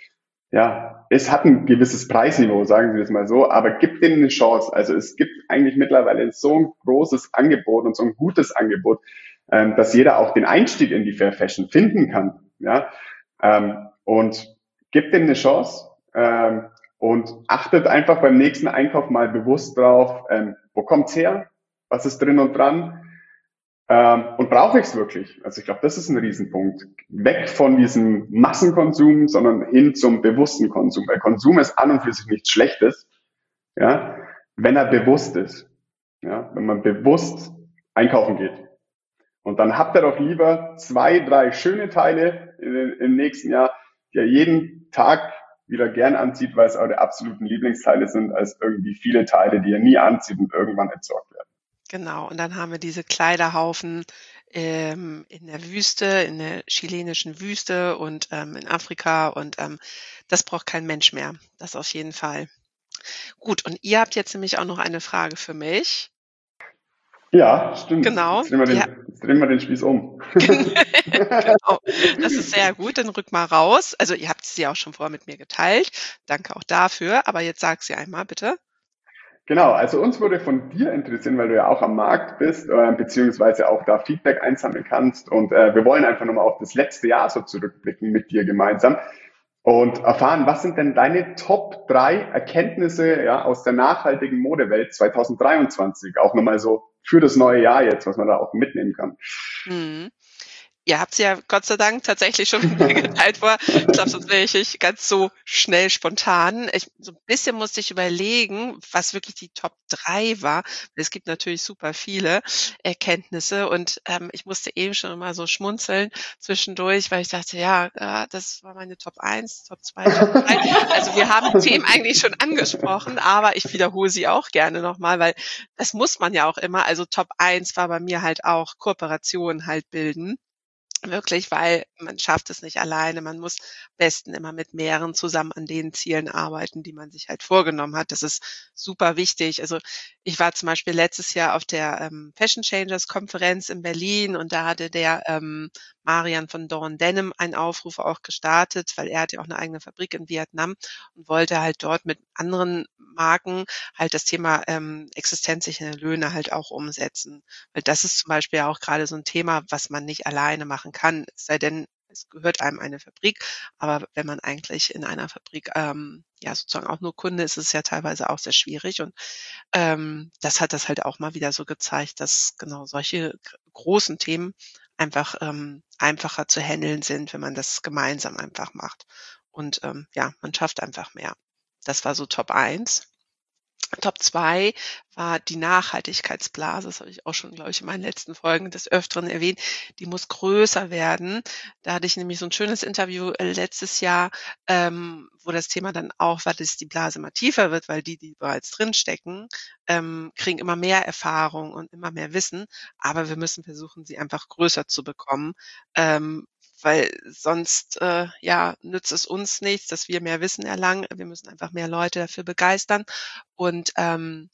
ja, es hat ein gewisses Preisniveau, sagen Sie das mal so, aber gibt denen eine Chance. Also es gibt eigentlich mittlerweile so ein großes Angebot und so ein gutes Angebot, ähm, dass jeder auch den Einstieg in die Fair Fashion finden kann. Ja, ähm, und gibt denen eine Chance ähm, und achtet einfach beim nächsten Einkauf mal bewusst drauf, ähm, wo kommt's her, was ist drin und dran. Ähm, und brauche ich es wirklich? Also ich glaube, das ist ein Riesenpunkt. Weg von diesem Massenkonsum, sondern hin zum bewussten Konsum. Weil Konsum ist an und für sich nichts Schlechtes, ja, wenn er bewusst ist. Ja, wenn man bewusst einkaufen geht. Und dann habt ihr doch lieber zwei, drei schöne Teile in, im nächsten Jahr, die ihr jeden Tag wieder gern anzieht, weil es eure absoluten Lieblingsteile sind, als irgendwie viele Teile, die ihr nie anzieht und irgendwann entsorgt werden. Genau, und dann haben wir diese Kleiderhaufen ähm, in der Wüste, in der chilenischen Wüste und ähm, in Afrika und ähm, das braucht kein Mensch mehr. Das auf jeden Fall. Gut, und ihr habt jetzt nämlich auch noch eine Frage für mich. Ja, stimmt. Genau. Jetzt drehen wir den, Ja. jetzt drehen wir den Spieß um. Genau, das ist sehr gut, dann rück mal raus. Also ihr habt sie auch schon vorher mit mir geteilt. Danke auch dafür, aber jetzt sag sie einmal bitte. Genau, also uns würde von dir interessieren, weil du ja auch am Markt bist, äh, beziehungsweise auch da Feedback einsammeln kannst. Und äh, wir wollen einfach nochmal auf das letzte Jahr so zurückblicken mit dir gemeinsam und erfahren, was sind denn deine Top drei Erkenntnisse ja, aus der nachhaltigen Modewelt zwanzig dreiundzwanzig? Auch nochmal so für das neue Jahr jetzt, was man da auch mitnehmen kann. Mhm. Ihr habt's ja Gott sei Dank tatsächlich schon mit mir geteilt vor. Ich glaube, sonst wäre ich nicht ganz so schnell spontan. Ich, so ein bisschen musste ich überlegen, was wirklich die Top drei war. Es gibt natürlich super viele Erkenntnisse und ähm, ich musste eben schon mal so schmunzeln zwischendurch, weil ich dachte, ja, äh, das war meine Top eins, Top zwei, Top drei. Also wir haben Themen eigentlich schon angesprochen, aber ich wiederhole sie auch gerne nochmal, weil das muss man ja auch immer. Also Top eins war bei mir halt auch Kooperation halt bilden. Wirklich, weil man schafft es nicht alleine. Man muss am besten immer mit mehreren zusammen an den Zielen arbeiten, die man sich halt vorgenommen hat. Das ist super wichtig. Also ich war zum Beispiel letztes Jahr auf der ähm, Fashion Changers Konferenz in Berlin und da hatte der ähm, Marian von Dawn Denim einen Aufruf auch gestartet, weil er hat ja auch eine eigene Fabrik in Vietnam und wollte halt dort mit anderen Marken halt das Thema ähm, existenzsichernde Löhne halt auch umsetzen. Weil das ist zum Beispiel auch gerade so ein Thema, was man nicht alleine machen kann, es sei denn, es gehört einem eine Fabrik. Aber wenn man eigentlich in einer Fabrik ähm, ja sozusagen auch nur Kunde ist, ist es ja teilweise auch sehr schwierig. Und ähm, das hat das halt auch mal wieder so gezeigt, dass genau solche g- großen Themen einfach ähm, einfacher zu handeln sind, wenn man das gemeinsam einfach macht. Und ähm, ja, man schafft einfach mehr. Das war so Top eins. Top zwei war die Nachhaltigkeitsblase. Das habe ich auch schon, glaube ich, in meinen letzten Folgen des Öfteren erwähnt. Die muss größer werden. Da hatte ich nämlich so ein schönes Interview äh, letztes Jahr, ähm, wo das Thema dann auch war, dass die Blase immer tiefer wird, weil die, die bereits drinstecken, ähm, kriegen immer mehr Erfahrung und immer mehr Wissen. Aber wir müssen versuchen, sie einfach größer zu bekommen, ähm, weil sonst äh, ja nützt es uns nichts, dass wir mehr Wissen erlangen. Wir müssen einfach mehr Leute dafür begeistern und ähm,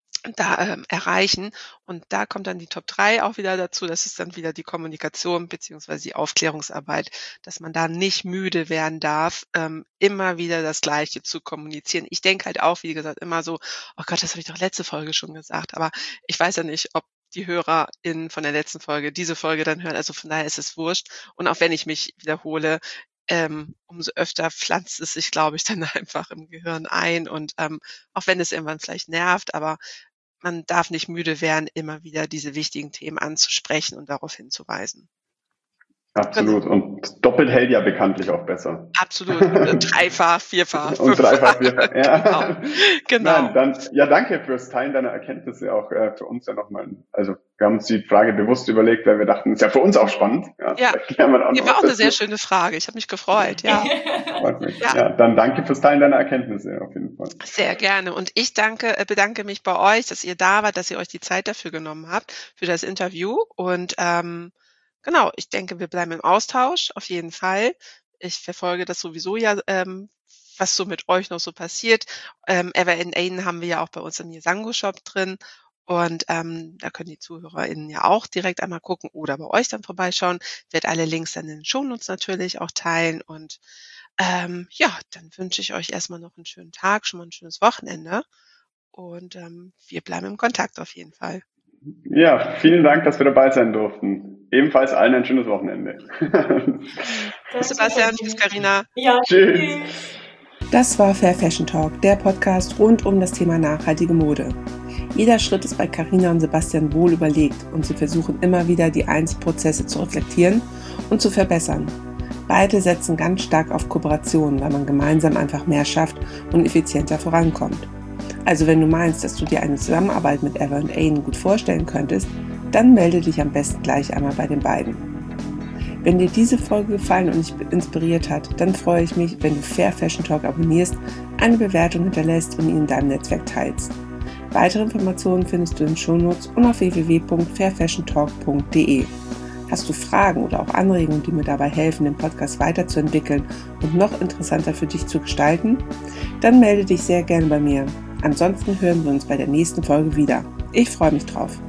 da ähm, erreichen. Und da kommt dann die Top drei auch wieder dazu. Das ist dann wieder die Kommunikation beziehungsweise die Aufklärungsarbeit, dass man da nicht müde werden darf, ähm, immer wieder das Gleiche zu kommunizieren. Ich denke halt auch, wie gesagt, immer so, oh Gott, das habe ich doch letzte Folge schon gesagt, aber ich weiß ja nicht, ob die HörerInnen von der letzten Folge diese Folge dann hören. Also von daher ist es wurscht. Und auch wenn ich mich wiederhole, ähm, umso öfter pflanzt es sich, glaube ich, dann einfach im Gehirn ein. Und ähm, auch wenn es irgendwann vielleicht nervt, aber man darf nicht müde werden, immer wieder diese wichtigen Themen anzusprechen und darauf hinzuweisen. Absolut. Genau. Und doppelt hält ja bekanntlich auch besser. Absolut. Dreifach, vierfach, Und fünffach. dreifach, vierfach. Ja. Genau. Genau. Nein, dann, ja, danke fürs Teilen deiner Erkenntnisse auch äh, für uns ja nochmal. Also, wir haben uns die Frage bewusst überlegt, weil wir dachten, ist ja für uns auch spannend. Ja, Ja, vielleicht lernen wir da auch hier noch war was auch eine dazu. sehr schöne Frage. Ich habe mich gefreut, ja. Freut mich. Ja. Ja, dann danke fürs Teilen deiner Erkenntnisse auf jeden Fall. Sehr gerne. Und ich danke, äh, bedanke mich bei euch, dass ihr da wart, dass ihr euch die Zeit dafür genommen habt, für das Interview. Und ähm, genau, ich denke, wir bleiben im Austausch, auf jeden Fall. Ich verfolge das sowieso ja, ähm, was so mit euch noch so passiert. Ähm, Ever in Aden haben wir ja auch bei uns im Yesango-Shop drin. Und ähm, da können die ZuhörerInnen ja auch direkt einmal gucken oder bei euch dann vorbeischauen. Ich werde alle Links dann in den Shownotes natürlich auch teilen. Und Ähm, ja, dann wünsche ich euch erstmal noch einen schönen Tag, schon mal ein schönes Wochenende und ähm, wir bleiben im Kontakt auf jeden Fall. Ja, vielen Dank, dass wir dabei sein durften. Ebenfalls allen ein schönes Wochenende. Tschüss, Sebastian. Tschüss, Carina. Ja, tschüss. Das war Fair Fashion Talk, der Podcast rund um das Thema nachhaltige Mode. Jeder Schritt ist bei Carina und Sebastian wohl überlegt und sie versuchen immer wieder, die Einzelprozesse zu reflektieren und zu verbessern. Beide setzen ganz stark auf Kooperationen, weil man gemeinsam einfach mehr schafft und effizienter vorankommt. Also wenn du meinst, dass du dir eine Zusammenarbeit mit Ever and Ain gut vorstellen könntest, dann melde dich am besten gleich einmal bei den beiden. Wenn dir diese Folge gefallen und dich inspiriert hat, dann freue ich mich, wenn du Fair Fashion Talk abonnierst, eine Bewertung hinterlässt und ihn in deinem Netzwerk teilst. Weitere Informationen findest du in den Shownotes und auf w w w punkt fair fashion talk punkt d e. Hast du Fragen oder auch Anregungen, die mir dabei helfen, den Podcast weiterzuentwickeln und noch interessanter für dich zu gestalten? Dann melde dich sehr gerne bei mir. Ansonsten hören wir uns bei der nächsten Folge wieder. Ich freue mich drauf.